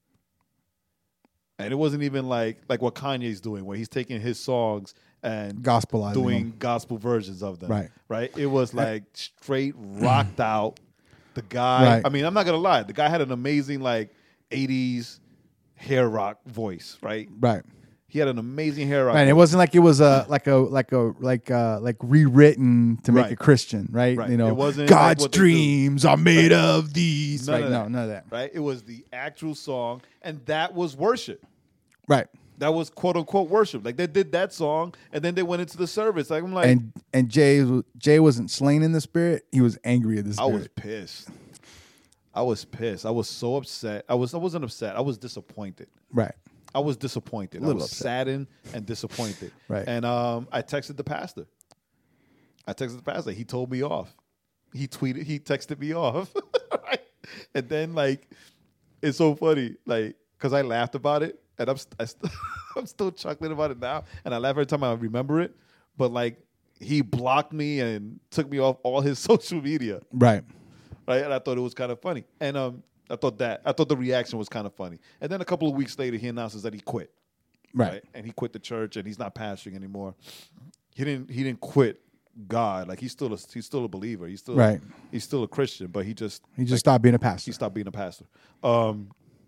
And it wasn't even like like what Kanye's doing, where he's taking his songs and Gospelizing doing them. gospel versions of them. Right. Right. It was like straight rocked out. The guy, Right. I mean, I'm not gonna lie, the guy had an amazing like eighties hair rock voice, right? Right. He had an amazing hair rock. Right. It voice. wasn't like it was a like a like a like uh like rewritten to make Right. it Christian, right? Right. You know, It wasn't like God's what they do. dreams are made of these. None Right. of No, that. none of that. Right. It was the actual song, and that was worship. Right. That was quote unquote worship. Like they did that song, and then they went into the service. Like I'm like, And and Jay Jay wasn't slain in the spirit. He was angry at the I spirit. was pissed. I was pissed. I was so upset. I was. I wasn't upset. I was disappointed. Right. I was disappointed. I little was upset. saddened and disappointed. Right. And um, I texted the pastor. I texted the pastor. He told me off. He tweeted. He texted me off. Right? And then like, it's so funny. Like, cause I laughed about it, and I'm st- I st- I'm still chuckling about it now, and I laugh every time I remember it. But like, he blocked me and took me off all his social media. Right. Right, and I thought it was kind of funny, and um, I thought that I thought the reaction was kind of funny. And then a couple of weeks later, he announces that he quit, Right. and he quit the church, and he's not pastoring anymore. He didn't. He didn't quit God. Like he's still a, he's still a believer. He's still Right. He's still a Christian, but he just He just like, stopped being a pastor. he stopped being a pastor. Um,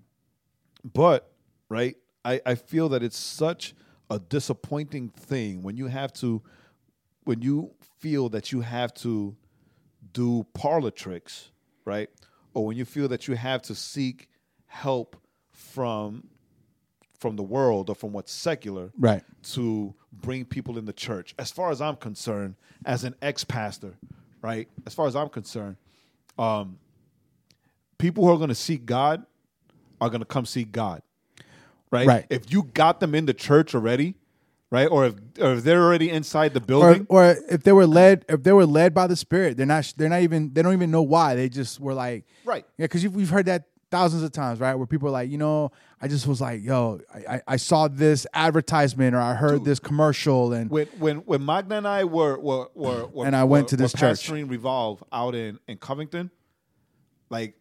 but right, I I feel that it's such a disappointing thing when you have to, when you feel that you have to do parlor tricks, right? Or when you feel that you have to seek help from from the world or from what's secular, Right. to bring people in the church. As far as I'm concerned, as an ex-pastor, right? As far as I'm concerned, um, people who are going to seek God are going to come seek God, right? Right. If you got them in the church already, right? Or if, or if they're already inside the Or, building, or if they were led, if they were led by the Spirit, they're not. They're not even. They don't even know why. They just were like, right? yeah. Because we've heard that thousands of times, right? Where people are like, you know, I just was like, yo, I, I, I saw this advertisement or I heard Dude. this commercial, and When when when Magna and I were were were, were And I went were- to this were church. pastoring Revolve out in in Covington, like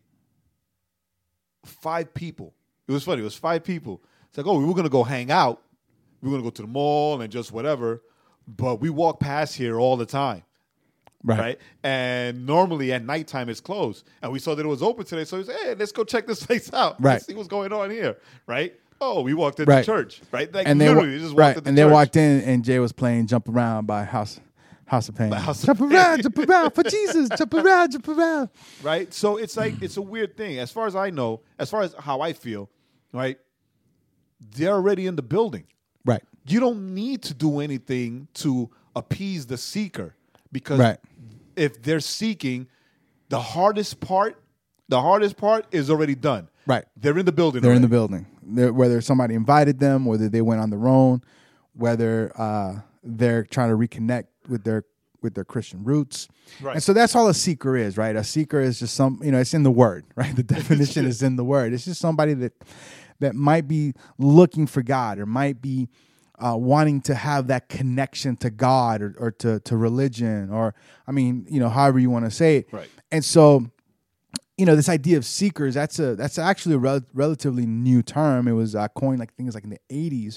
five people. It was funny. It was five people. It's like, oh, we were gonna go hang out. We were gonna go to the mall and just whatever. But we walk past here all the time, right, right? And normally at nighttime it's closed. And we saw that it was open today, so we said, hey, let's go check this place out. Right. Let's see what's going on here, right? Oh, we walked into Right. church, right? Like and they wa- literally just walked right, into and they church. walked in, and Jay was playing "Jump Around" by House House of Pain. House of jump Pain. around, jump around for Jesus, jump around, jump around. Right? So it's like, it's a weird thing. As far as I know, as far as how I feel, right? They're already in the building. Right, You don't need to do anything to appease the seeker because Right. if they're seeking, the hardest part, the hardest part is already done. Right. They're in the building. They're already. in the building. They're, whether somebody invited them, whether they went on their own, whether uh, they're trying to reconnect with their with their Christian roots. Right. And so that's all a seeker is, right? A seeker is just some, you know, it's in the word, right? The definition is in the word. It's just somebody that that might be looking for God or might be uh, wanting to have that connection to God or, or to, to religion or, I mean, you know, however you want to say it. Right. And so, you know, this idea of seekers, that's a that's actually a rel- relatively new term. It was uh, coined like things like in the eighties.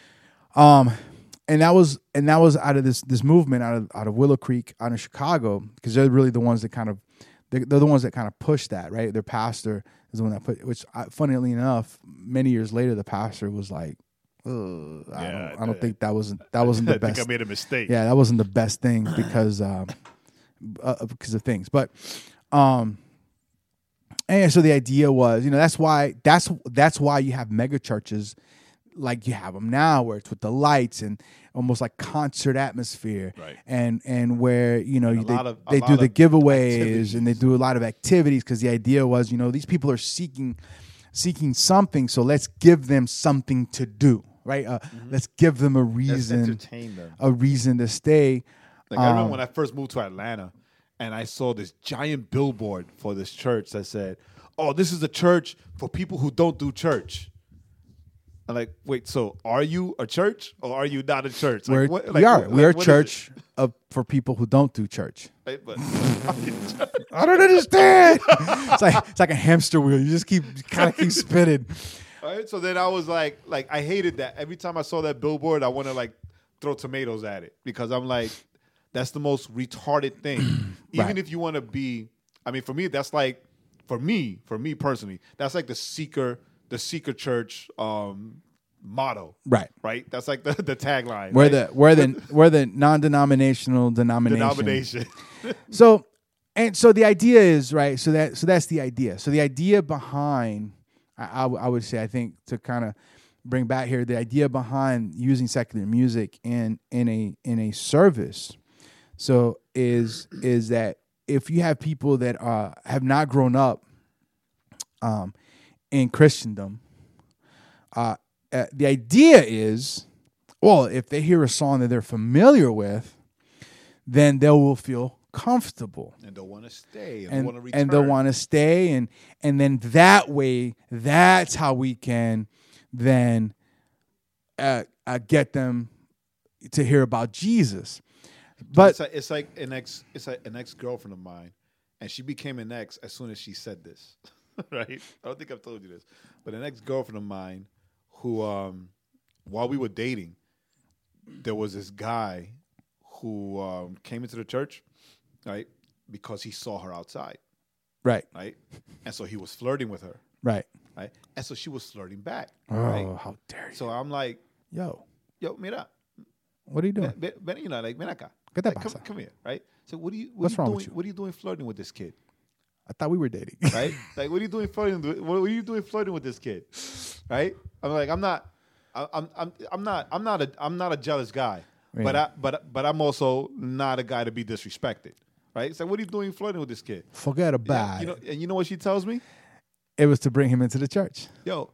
Um, and that was and that was out of this this movement out of out of Willow Creek, out of Chicago, because they're really the ones that kind of they're, they're the ones that kind of push that, right? Their pastor is the one that put, which uh, funnily enough, many years later, the pastor was like, Ugh, I Yeah, don't, I don't I- think that wasn't that wasn't the I think best. I made a mistake. Yeah, that wasn't the best thing because um, uh, because of things. But um, and so the idea was, you know, that's why that's that's why you have mega churches like you have them now, where it's with the lights and almost like concert atmosphere, Right. and and where you know And a they, lot of- a they lot do the of giveaways activities. and they do a lot of activities because the idea was, you know, these people are seeking seeking something, so let's give them something to do, right? Uh, Let's give them a Let's reason, entertain them. a reason to stay. Like I remember Um, when I first moved to Atlanta, and I saw this giant billboard for this church that said, "Oh, this is a church for people who don't do church." I'm like, wait, so are you a church or are you not a church? Like, We're, what- we like, are. what- we are like, what is church of, for people who don't do church. it? Right, but- I don't understand. it's like it's like a hamster wheel. You just keep kind of keep spinning. All right, so then I was like, like I hated that. Every time I saw that billboard, I want to like throw tomatoes at it because I'm like, that's the most retarded thing. Even Right. if you want to be, I mean, for me, that's like, for me, for me personally, that's like the seeker, the seeker church um, motto, Right. right? That's like the, the tagline. We're right? the we're the we're the non-denominational denomination. denomination. So and so the idea is right. So that so that's the idea. So the idea behind I, I, w- I would say I think to kind of bring back here the idea behind using secular music in in a in a service. So is is that if you have people that uh, have not grown up um, in Christendom, uh, uh, the idea is, well, if they hear a song that they're familiar with, then they will feel comfortable and they'll want to stay and, and want to return. and they'll want to stay, and and then that way, that's how we can then uh, uh, get them to hear about Jesus. But it's like, it's like an ex, it's like an ex girlfriend of mine, and she became an ex as soon as she said this. Right? I don't think I've told you this, but an ex girlfriend of mine, who, um, while we were dating, there was this guy who um, came into the church, right? Because he saw her outside, right, right? And so he was flirting with her, right. right? And so she was flirting back, Oh, right? how dare you! So I'm like, Yo, yo, mira, what are you doing? ven, ven, you know, like, ven acá. ¿Qué te Like, come, pasa? come here, right? So what are you, what What's are you wrong doing? with you? What are you doing flirting with this kid? I thought we were dating. Right? Like, what are you doing flirting? With, what are you doing flirting with this kid? Right? I'm like, I'm not, I- I'm, I'm, I'm not, I'm not a, I'm not a jealous guy, but Yeah. I, but, but I'm also not a guy to be disrespected. Right? It's like, what are you doing flirting with this kid? Forget about You know, it. and you know what she tells me? It was to bring him into the church. Yo,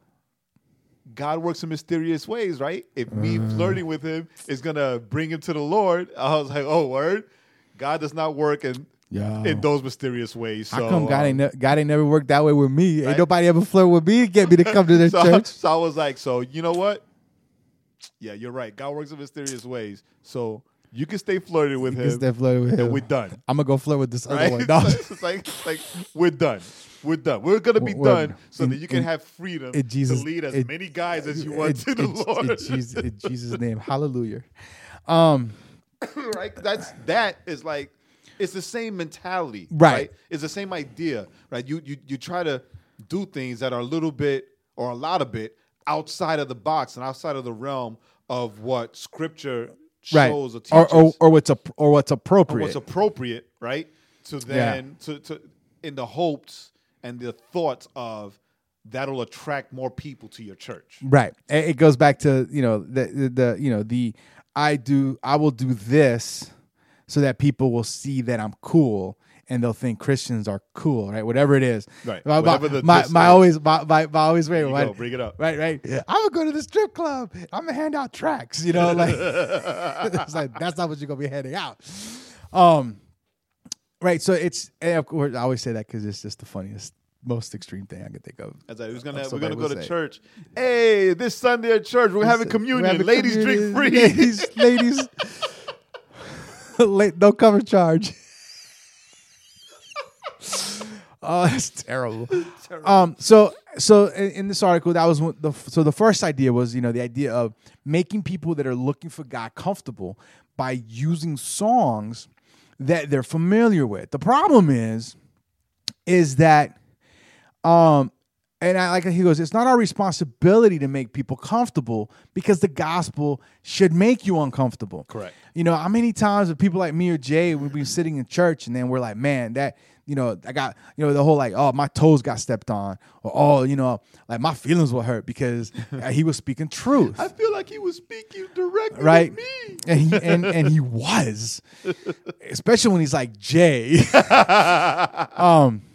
God works in mysterious ways, right? If me Uh. flirting with him is gonna bring him to the Lord, I was like, oh, word. God does not work in Yo. in those mysterious ways. So, How come God um, ain't ne- God ain't never worked that way with me? Ain't Right? nobody ever flirt with me and get me to come to the so, church. so I was like, so you know what? Yeah, you're right. God works in mysterious ways. So you can stay flirting with You him, can stay flirting with and him. we're done. I'm gonna go flirt with this Right? other one. No. it's, it's like, it's like we're done. We're done. We're gonna be We're- done so in- that you can in- have freedom in Jesus- to lead as in- many guys as you want in, to the in- Lord. in Jesus, in Jesus' name, hallelujah. Um, Right? That's that is like it's the same mentality, Right. It's the same idea, right? You you you try to do things that are a little bit or a lot of bit outside of the box and outside of the realm of what Scripture right, shows or teaches, or, or or what's a, or what's or appropriate. what's appropriate, right? To then to to in the hopes and the thoughts of that'll attract more people to your church. Right. It it goes back to, you know, the, the the you know the I do I will do this so that people will see that I'm cool, and they'll think Christians are cool, right? Whatever it is. Right. My, Whatever the my, twist my is. always my, my, my always way. There you right? go, bring it up. Right, right. I'm gonna go to the strip club. I'm gonna hand out tracks. You know, like, it's like that's not what you're gonna be handing out. Um, right. So it's and of course I always say that because it's just the funniest, most extreme thing I can think of. That's like, who's gonna, That's we're what gonna I go would to say. church. Hey, this Sunday at church, we're having We're communion. having Ladies communion. drink free. Ladies, ladies, La- no cover charge. Oh, that's terrible. Um, so, so in, in this article, that was one, the so the first idea was, you know, the idea of making people that are looking for God comfortable by using songs that they're familiar with. The problem is, is that, um, and I like he goes, it's not our responsibility to make people comfortable because the gospel should make you uncomfortable. Correct. You know, how many times have people like me or Jay, we've been sitting in church and then we're like, man, that, you know, I got, you know, the whole like, oh, my toes got stepped on, or oh, you know, like my feelings were hurt because he was speaking truth. I feel like he was speaking directly Right, to me. and he and, and he was, especially when he's like Jay, um,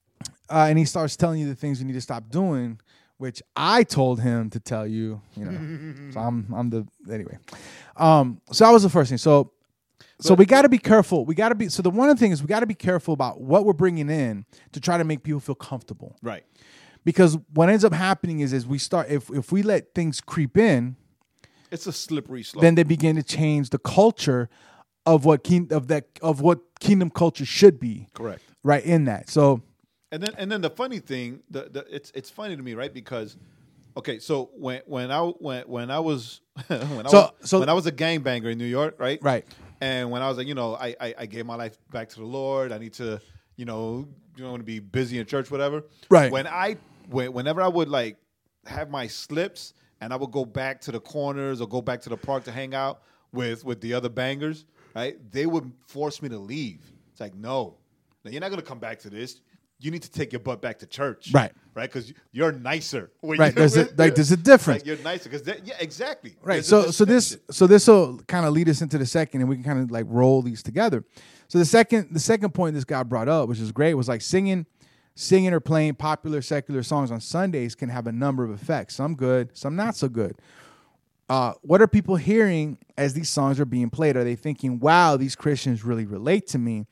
uh, and he starts telling you the things you need to stop doing, which I told him to tell you. You know, so I'm I'm the anyway. Um, so that was the first thing. So. So we got to be careful. We got to be. So the one of the things is we got to be careful about what we're bringing in to try to make people feel comfortable. Right. Because what ends up happening is, is we start if if we let things creep in, It's a slippery slope. then they begin to change the culture of what king, of that of what kingdom culture should be. Correct. Right in that. So And then and then the funny thing, the, the it's it's funny to me, right? Because okay, so when when I when when I was when I So- was so- when I was a gangbanger in New York, right? right. And when I was like, you know, I, I I gave my life back to the Lord. I need to, you know, you know, to be busy in church, whatever. Right. When I when, whenever I would like have my slips and I would go back to the corners or go back to the park to hang out with with the other bangers, right? They would force me to leave. It's like, no, no, you're not gonna come back to this. You need to take your butt back to church, Right. Right, because you're nicer. When Right. you're There's a with- like there's a difference. Like you're nicer because yeah, exactly. Right. There's a So so this distinction. so this will kind of lead us into the second, and we can kind of like roll these together. So the second the second point this guy brought up, which is great, was like singing, singing or playing popular secular songs on Sundays can have a number of effects. Some good, some not so good. Uh, what are people hearing as these songs are being played? Are they thinking, "Wow, these Christians really relate to me,"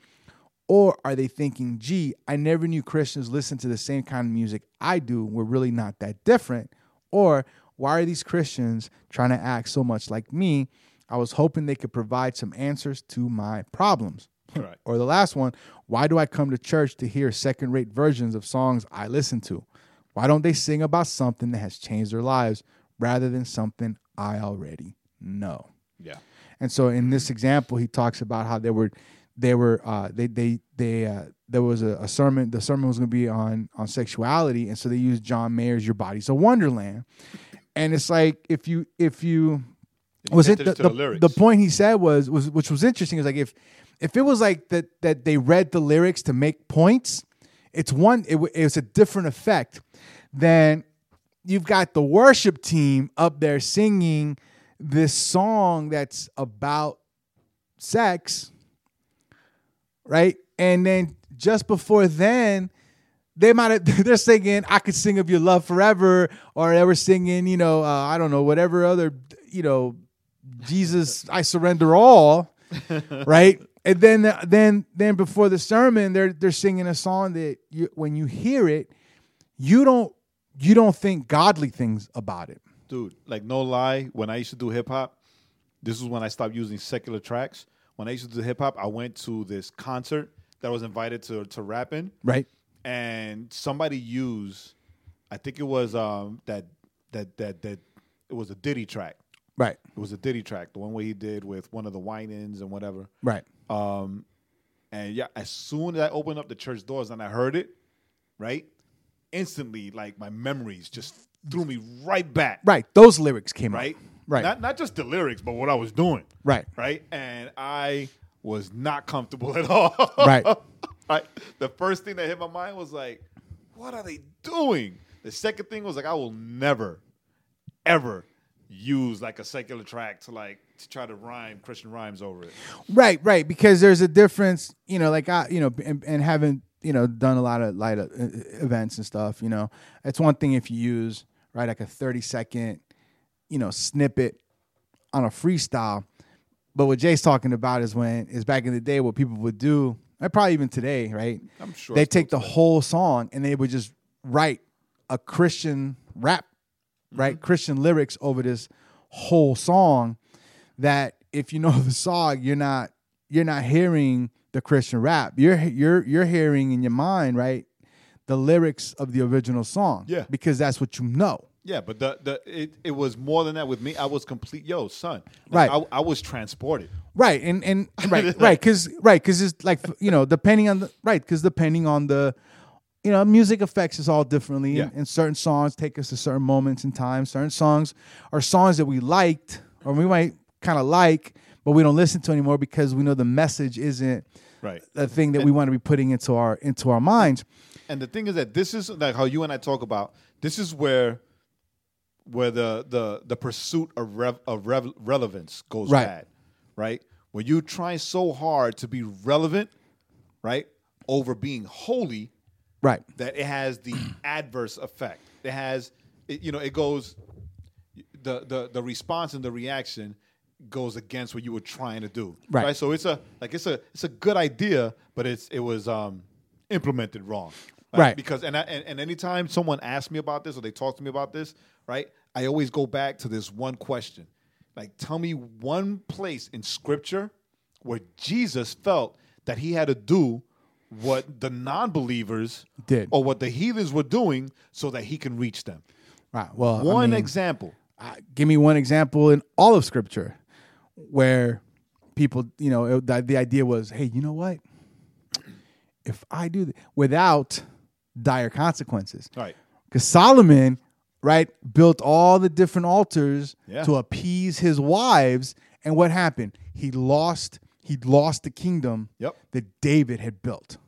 or are they thinking, "Gee, I never knew Christians listen to the same kind of music I do. We're really not that different," or why are these Christians trying to act so much like me? I was hoping they could provide some answers to my problems. Right. Or the last one, why do I come to church to hear second-rate versions of songs I listen to? Why don't they sing about something that has changed their lives rather than something I already know? Yeah. And so in this example, he talks about how they were, they were, uh, they, they, they, uh, there was a, a sermon. The sermon was going to be on on sexuality, and so they used John Mayer's "Your Body's a Wonderland," and it's like if you, if you, was it the, Attention to the, the lyrics. the point he said was was which was interesting is like if if it was like that that they read the lyrics to make points, it's one it, w- it was a different effect than you've got the worship team up there singing this song that's about sex, right? And then just before then, they might have, they're singing "I Could Sing of Your Love Forever," or they were singing, you know, uh, I don't know, whatever other, you know, Jesus, I surrender all, right? And then, then, then before the sermon, they're they're singing a song that you, when you hear it, you don't you don't think godly things about it. Dude, like no lie, when I used to do hip hop, this is when I stopped using secular tracks. When I used to do hip hop, I went to this concert that I was invited to to rap in, Right. and somebody used, I think it was um that that that that it was a Diddy track. Right. It was a Diddy track, the one where he did with one of the Wine-Ins and whatever. Right. Um, and yeah, as soon as I opened up the church doors and I heard it, right, instantly, like my memories just threw me right back. Right. Those lyrics came Right. out. Right. Not not just the lyrics, but what I was doing. Right. Right. And I was not comfortable at all. Right. I, the first thing that hit my mind was like, what are they doing? The second thing was like, I will never, ever use like a secular track to like to try to rhyme Christian rhymes over it. Right, right. Because there's a difference, you know, like I, you know, and, and having, you know, done a lot of light uh, events and stuff, you know, it's one thing if you use, right, like a thirty second, you know, snippet on a freestyle. But what Jay's talking about is when, is back in the day, what people would do, and probably even today, right? I'm sure they it's take the still today. whole song and they would just write a Christian rap, right? Mm-hmm. Christian lyrics over this whole song that if you know the song, you're not you're not hearing the Christian rap. You're you're you're hearing in your mind, right, the lyrics of the original song. Yeah. Because that's what you know. Yeah, but the the it, it was more than that with me. I was complete, yo, son. Like, Right. I, I was transported. Right. And and right, right, cuz right, cuz it's like, you know, depending on the right, cuz depending on the, you know, music affects us all differently. Yeah. And, and certain songs take us to certain moments in time. Certain songs are songs that we liked or we might kind of like, but we don't listen to anymore because we know the message isn't Right. the thing that we want to be putting into our into our minds. And the thing is that this is like how you and I talk about. This is where where the the the pursuit of rev, of rev, relevance goes Right. bad, right? When you try so hard to be relevant, right, over being holy, Right. that it has the adverse effect. It has, it, you know, it goes, the the the response and the reaction goes against what you were trying to do. Right. So it's a like it's a it's a good idea, but it's it was um implemented wrong. Right. Because and I, and, and anytime someone asks me about this or they talk to me about this, right, I always go back to this one question. Like, tell me one place in scripture where Jesus felt that he had to do what the non-believers Did. or what the heathens were doing so that he can reach them. Right. Well, I One mean, example. uh, give me one example in all of scripture where people, you know, it, the, the idea was, hey, you know what? If I do th- without dire consequences. Right. Because Solomon, right, built all the different altars Yeah. to appease his wives. And what happened? He lost, he lost the kingdom Yep. that David had built.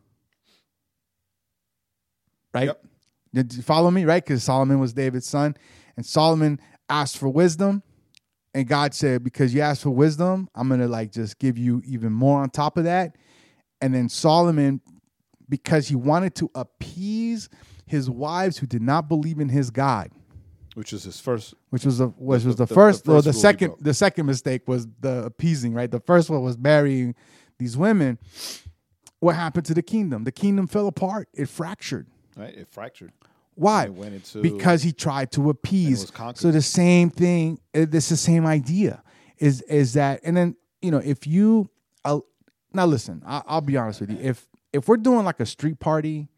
Right? Yep. Did you follow me? Right? Because Solomon was David's son. And Solomon asked for wisdom. And God said, because you asked for wisdom, I'm going to like just give you even more on top of that. And then Solomon, because he wanted to appease his wives who did not believe in his God, Which is his first. which was the which was the- the, the- first, the or first the rule he second broke. the second mistake was the appeasing, right? The first one was marrying these women. What happened to the kingdom? The kingdom fell apart. It fractured. Right. It fractured. Why? It went into- Because he tried to appease. was conquered. So the same thing. It, it's the same idea. Is is that? And then you know, if you uh, now listen, I, I'll be honest with you. If if we're doing like a street party,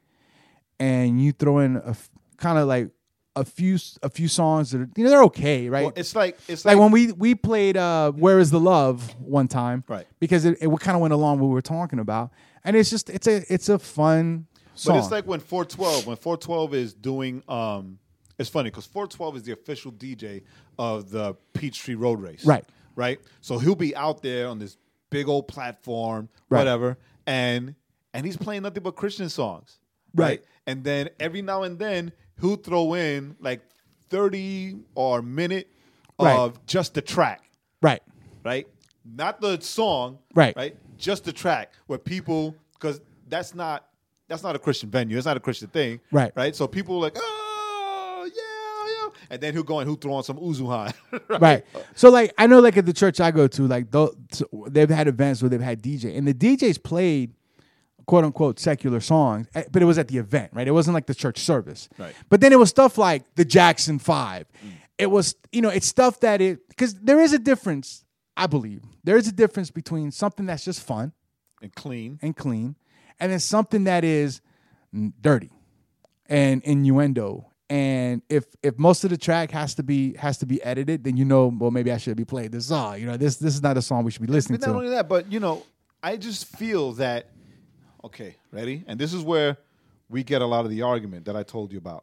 and you throw in a kind of like a few a few songs that are, you know, they're okay, right? Well, it's like it's like like, when we we played uh Where Is the Love one time, Right. Because it, it kind of went along with what we were talking about, and it's just it's a it's a fun song. But it's like when four twelve, when four twelve is doing, um, it's funny because four twelve is the official D J of the Peachtree Road Race. Right. Right. So he'll be out there on this big old platform, Right. whatever, and and he's playing nothing but Christian songs. Right. And then every now and then he'll throw in like thirty or a minute Right. of just the track. right, Right? Not the song, Right. Right? Just the track where people, because that's not that's not a Christian venue. It's not a Christian thing, Right. Right? So people are like, oh yeah, yeah, and then he'll go and he'll throw on some Uzuhan, right? right. So like I know, like at the church I go to, like th- they've had events where they've had D J, and the D Js played quote unquote secular songs, eh, but it was at the event, right? It wasn't like the church service, Right. But then it was stuff like the Jackson Five. It was, you know, it's stuff that it because there is a difference. I believe there is a difference between something that's just fun And clean. and clean, and then something that is mm, dirty and innuendo. And if if most of the track has to be has to be edited, then you know, well, maybe I should be playing this song. You know, this this is not a song we should be listening But not to. only that, but you know, I just feel that. Okay, ready? And this is where we get a lot of the argument that I told you about.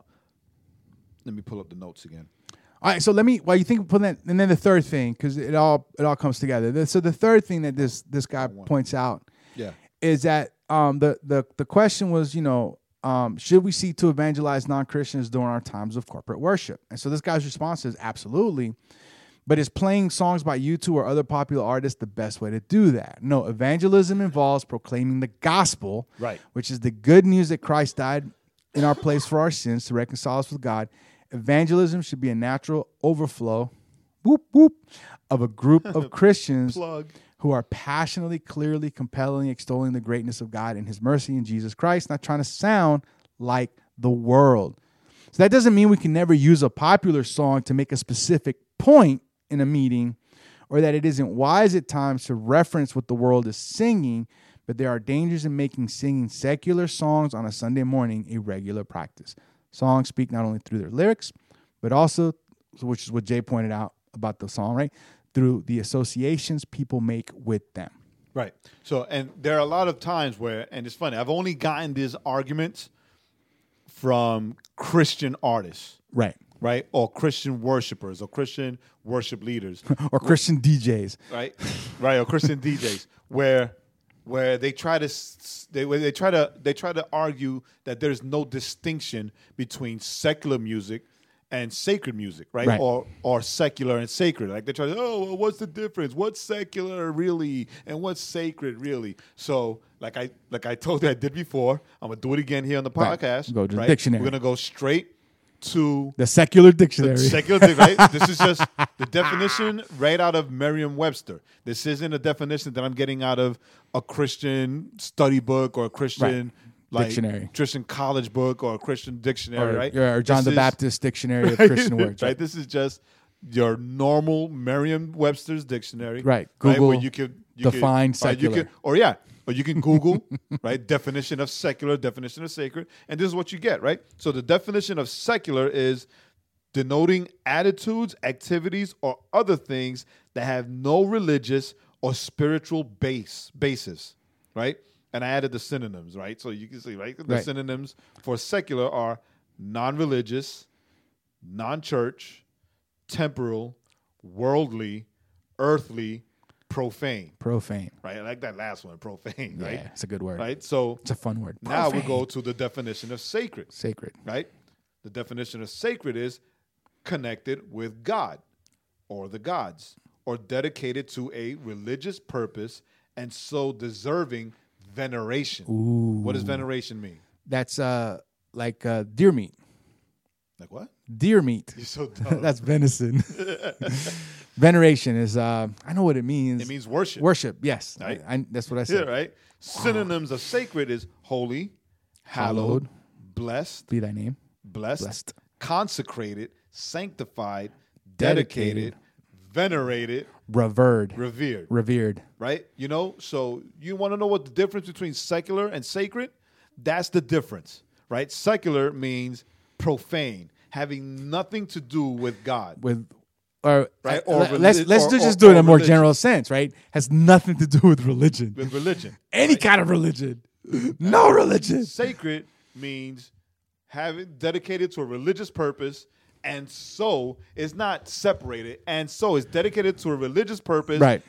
Let me pull up the notes again. All right, so let me. While you think of putting that, and then the third thing, because it all it all comes together. The- So the third thing that this this guy points out, Yeah. is that um the the the question was, you know, um should we seek to evangelize non-Christians during our times of corporate worship? And so this guy's response is absolutely, But is playing songs by U two or other popular artists the best way to do that? No, evangelism involves proclaiming the gospel, Right. which is the good news that Christ died in our place for our sins to reconcile us with God. Evangelism should be a natural overflow, whoop, whoop, of a group of Christians Plug. who are passionately, clearly, compellingly extolling the greatness of God and his mercy in Jesus Christ, not trying to sound like the world. So that doesn't mean we can never use a popular song to make a specific point in a meeting, or that it isn't wise at times to reference what the world is singing, but there are dangers in making singing secular songs on a Sunday morning a regular practice. Songs speak not only through their lyrics, but also, which is what Jay pointed out about the song, right? Through the associations people make with them. Right. So, and there are a lot of times where, and it's funny, I've only gotten these arguments from Christian artists, Right. right? Or Christian worshipers or Christian worship leaders. Or Christian D Js. Right. Right. Or Christian D Js where where they try to s- they where they try to they try to argue that there's no distinction between secular music and sacred music, right? Right. Or or secular and sacred. Like they try to, oh, well, what's the difference? What's secular really and what's sacred really? So like I like I told you I did before, I'm gonna do it again here on the Right. podcast. Go to the right? dictionary. We're gonna go straight to The secular dictionary. secular thing, right? This is just the definition right out of Merriam-Webster. This isn't a definition that I'm getting out of a Christian study book or a Christian like Dictionary. Christian college book or a Christian dictionary, or, right? or John This the is- Baptist Dictionary of Christian words. right? Right. This is just your normal Merriam-Webster's dictionary, Right. Where Google you could you define could, right, you secular. could- or yeah, or you can Google right definition of secular, definition of sacred, and this is what you get, right? So the definition of secular is denoting attitudes, activities, or other things that have no religious or spiritual base basis, right? And I added the synonyms, right? So you can see, right? The Right. synonyms for secular are non-religious, non-church, temporal, worldly, earthly, profane, Profane. right? I like that last one, profane, right? Yeah, it's a good word. Right? So It's a fun word. now we Profane. go to the definition of sacred, Sacred. right? The definition of sacred is connected with God or the gods or dedicated to a religious purpose and so deserving veneration. Ooh. What does veneration mean? That's uh like uh, deer meat. Like what? Deer meat. You're so dumb. That's venison. Veneration is uh I know what it means. It means worship. worship. Yes. Right. I, I, that's what I Yeah, said. right? Synonyms of sacred is holy, hallowed, Hallowed. blessed, Be thy name. blessed, Blessed. consecrated, sanctified, Dedicated. dedicated, venerated, Revered. revered. Revered. Right? You know, so you want to know what the difference between secular and sacred? That's the difference, right? Secular means profane, having nothing to do with God. With or, Right, uh, or let- reli- let's let's or- do- just or- do it in or a more religion. general sense, right? Has nothing to do with religion. With religion. Any kind of religion. No religion. Sacred means having dedicated to a religious purpose, and so it's not separated, and so it's dedicated to a religious purpose, Right.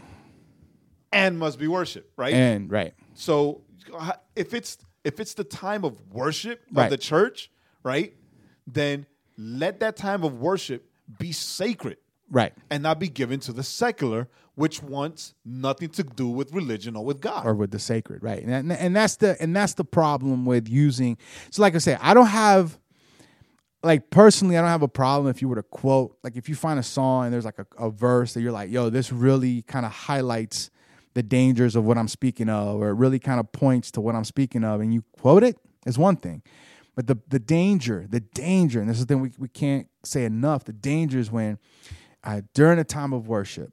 and must be worshipped, right? And right. So uh, if it's if it's the time of worship of Right. the church, right, then let that time of worship be sacred Right. and not be given to the secular, which wants nothing to do with religion or with God. Or with the sacred, right? And, and that's the and that's the problem with using. So, like I say, I don't have, like personally, I don't have a problem if you were to quote, like if you find a song and there's like a, a verse that you're like, yo, this really kind of highlights the dangers of what I'm speaking of, or it really kind of points to what I'm speaking of, and you quote it, is one thing. But the the danger, the danger, and this is the thing we, we can't say enough, the danger is when uh, during a time of worship,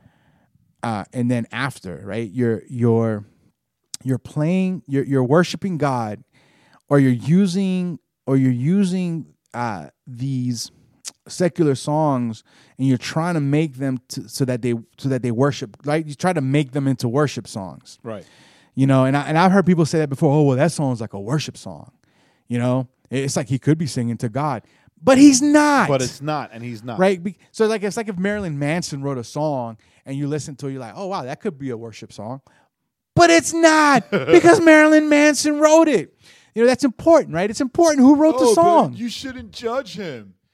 uh, and then after, right, you're you're you're playing, you're you're worshiping God, or you're using or you're using uh, these secular songs, and you're trying to make them to, so that they so that they worship, right? You try to make them into worship songs, Right. you know. And I, and I've heard people say that before. Oh, well, that song's like a worship song, you know. It's like he could be singing to God, but he's not. But it's not, and he's not. right. Be- So like it's like if Marilyn Manson wrote a song and you listen to it, you're like, oh wow, that could be a worship song, but it's not because Marilyn Manson wrote it. You know, that's important, right? It's important who wrote the Oh, but song. you shouldn't judge him. Oh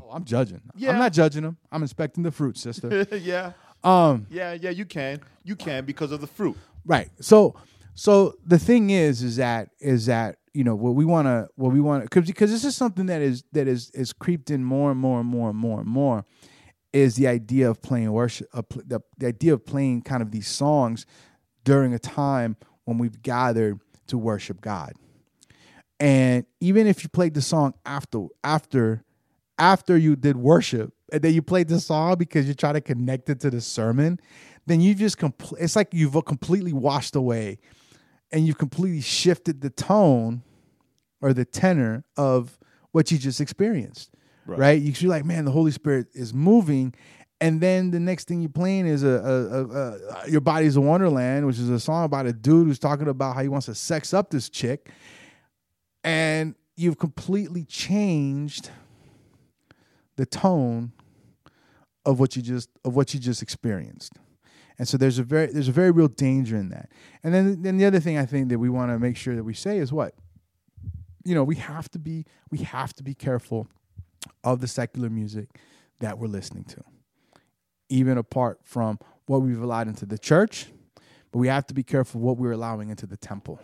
Oh, I'm judging. Yeah. I'm not judging them. I'm inspecting the fruit, sister. yeah, um, yeah, yeah. You can, you can because of the fruit. right. So, so the thing is, is that is that you know what we want to, what we want to, because because this is something that is that is is creeped in more and more and more and more and more, is the idea of playing worship, uh, pl- the, the idea of playing kind of these songs during a time when we've gathered to worship God. And even if you played the song after after after you did worship, and then you played the song because you're trying to connect it to the sermon, then you just compl- it's like you've completely washed away and you've completely shifted the tone or the tenor of what you just experienced. Right? right? You're like, man, the Holy Spirit is moving. And then the next thing you're playing is a, a, a, a Your Body's a Wonderland, which is a song about a dude who's talking about how he wants to sex up this chick. And you've completely changed the tone of what you just of what you just experienced. And so there's a very there's a very real danger in that. And then then the other thing I think that we want to make sure that we say is what? You know, we have to be we have to be careful of the secular music that we're listening to. Even apart from what we've allowed into the church, but we have to be careful what we're allowing into the temple.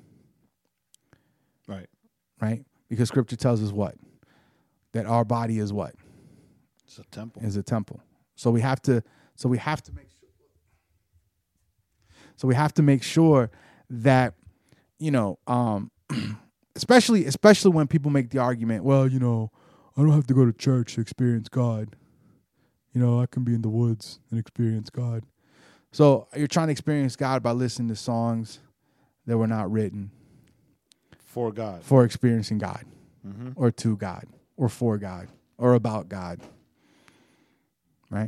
Right. Right? Because scripture tells us what? That our body is what? It's a temple. Is a temple. So we have to so we have to make sure So we have to make sure that, you know, um, especially especially when people make the argument, well, you know, I don't have to go to church to experience God. You know, I can be in the woods and experience God. So you're trying to experience God by listening to songs that were not written for God, for experiencing God, mm-hmm. or to God, or for God, or about God. Right?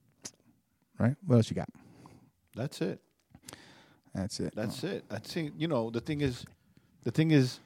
Right? What else you got? That's it. That's it. That's oh. it. I think, you know, the thing is, the thing is,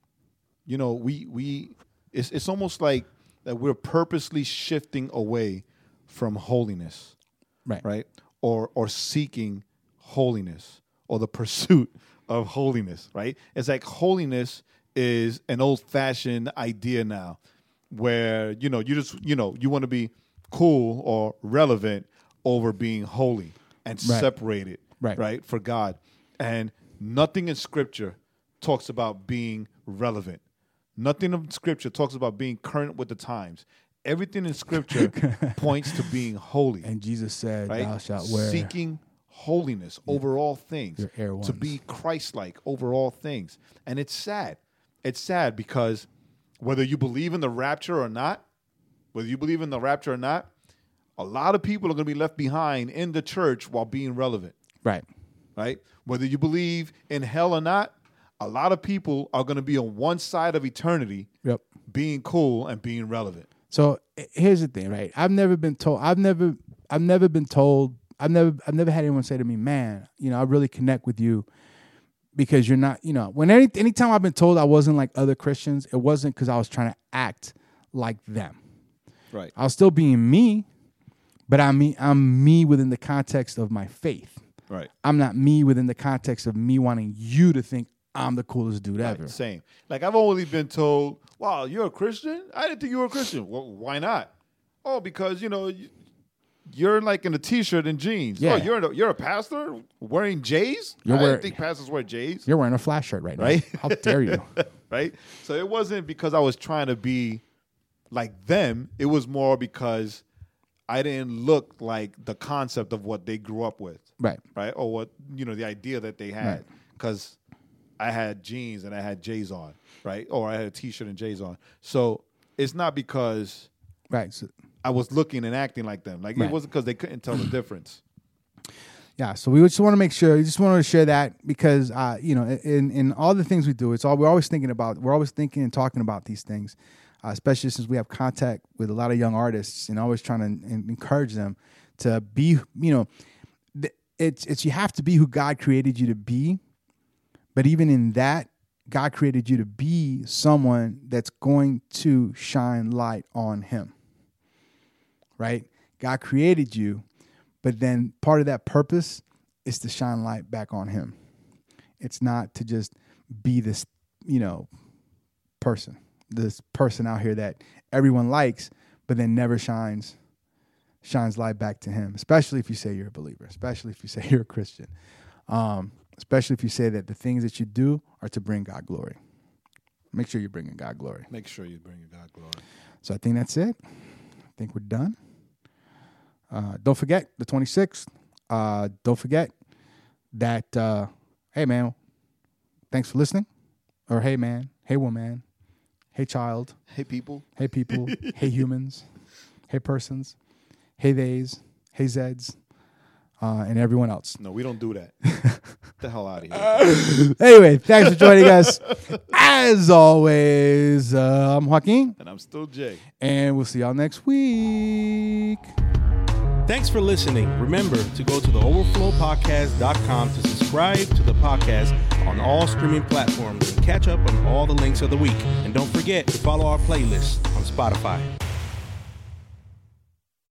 you know, we we it's it's almost like that we're purposely shifting away from holiness, right? Right? Or or seeking holiness, or the pursuit of holiness, right? It's like holiness is an old-fashioned idea now, where you know you just you know you want to be cool or relevant over being holy and right. separated, right. right, for God. And nothing in Scripture talks about being relevant. Nothing in Scripture talks about being current with the times. Everything in Scripture points to being holy. And Jesus said, right? thou shalt wear seeking holiness yeah. over all things, your Air Ones. To be Christ-like over all things. And it's sad. It's sad because whether you believe in the rapture or not, whether you believe in the rapture or not, a lot of people are going to be left behind in the church while being relevant. Right. Right? Whether you believe in hell or not, a lot of people are going to be on one side of eternity, yep. being cool and being relevant. So here's the thing, right? I've never been told. I've never. I've never been told. I've never. I've never had anyone say to me, "Man, you know, I really connect with you because you're not." You know, when any anytime I've been told I wasn't like other Christians, it wasn't because I was trying to act like them. Right. I was still being me, but I mean, I'm me within the context of my faith. Right. I'm not me within the context of me wanting you to think I'm the coolest dude right. ever. Same. Like I've only been told, "Wow, you're a Christian? I didn't think you were a Christian." Well, why not? Oh, because you know you're like in a t-shirt and jeans. Yeah. Oh, you're a, you're a pastor wearing J's. You're I wearing, didn't think pastors wear J's. You're wearing a flash shirt right now. Right? How dare you? Right. So it wasn't because I was trying to be like them. It was more because I didn't look like the concept of what they grew up with. Right. Right. Or what, you know, the idea that they had. Because right. I had jeans and I had J's on. Right. Or I had a t-shirt and J's on. So it's not because right. So, I was looking and acting like them. Like right. it wasn't because they couldn't tell the difference. Yeah, so we just want to make sure. We just wanted to share that because, uh, you know, in in all the things we do, it's all we're always thinking about. We're always thinking and talking about these things, uh, especially since we have contact with a lot of young artists, and always trying to in, encourage them to be. You know, th- it's it's you have to be who God created you to be, but even in that, God created you to be someone that's going to shine light on Him. Right? God created you. But then part of that purpose is to shine light back on Him. It's not to just be this, you know, person, this person out here that everyone likes, but then never shines shines light back to him, especially if you say you're a believer, especially if you say you're a Christian, um, especially if you say that the things that you do are to bring God glory. Make sure you're bringing God glory. Make sure you bring God glory. So I think that's it. I think we're done. Uh, don't forget the twenty-sixth. Uh, don't forget that, uh, hey, man, thanks for listening. Or hey, man, hey, woman, hey, child, Hey, people. hey, people, hey, humans, hey, persons, hey, theys, hey, zeds, uh, and everyone else. No, we don't do that. Get the hell out of here. Anyway, thanks for joining us. As always, uh, I'm Joaquin. And I'm still Jay. And we'll see y'all next week. Thanks for listening. Remember to go to the overflow podcast dot com to subscribe to the podcast on all streaming platforms and catch up on all the links of the week. And don't forget to follow our playlist on Spotify.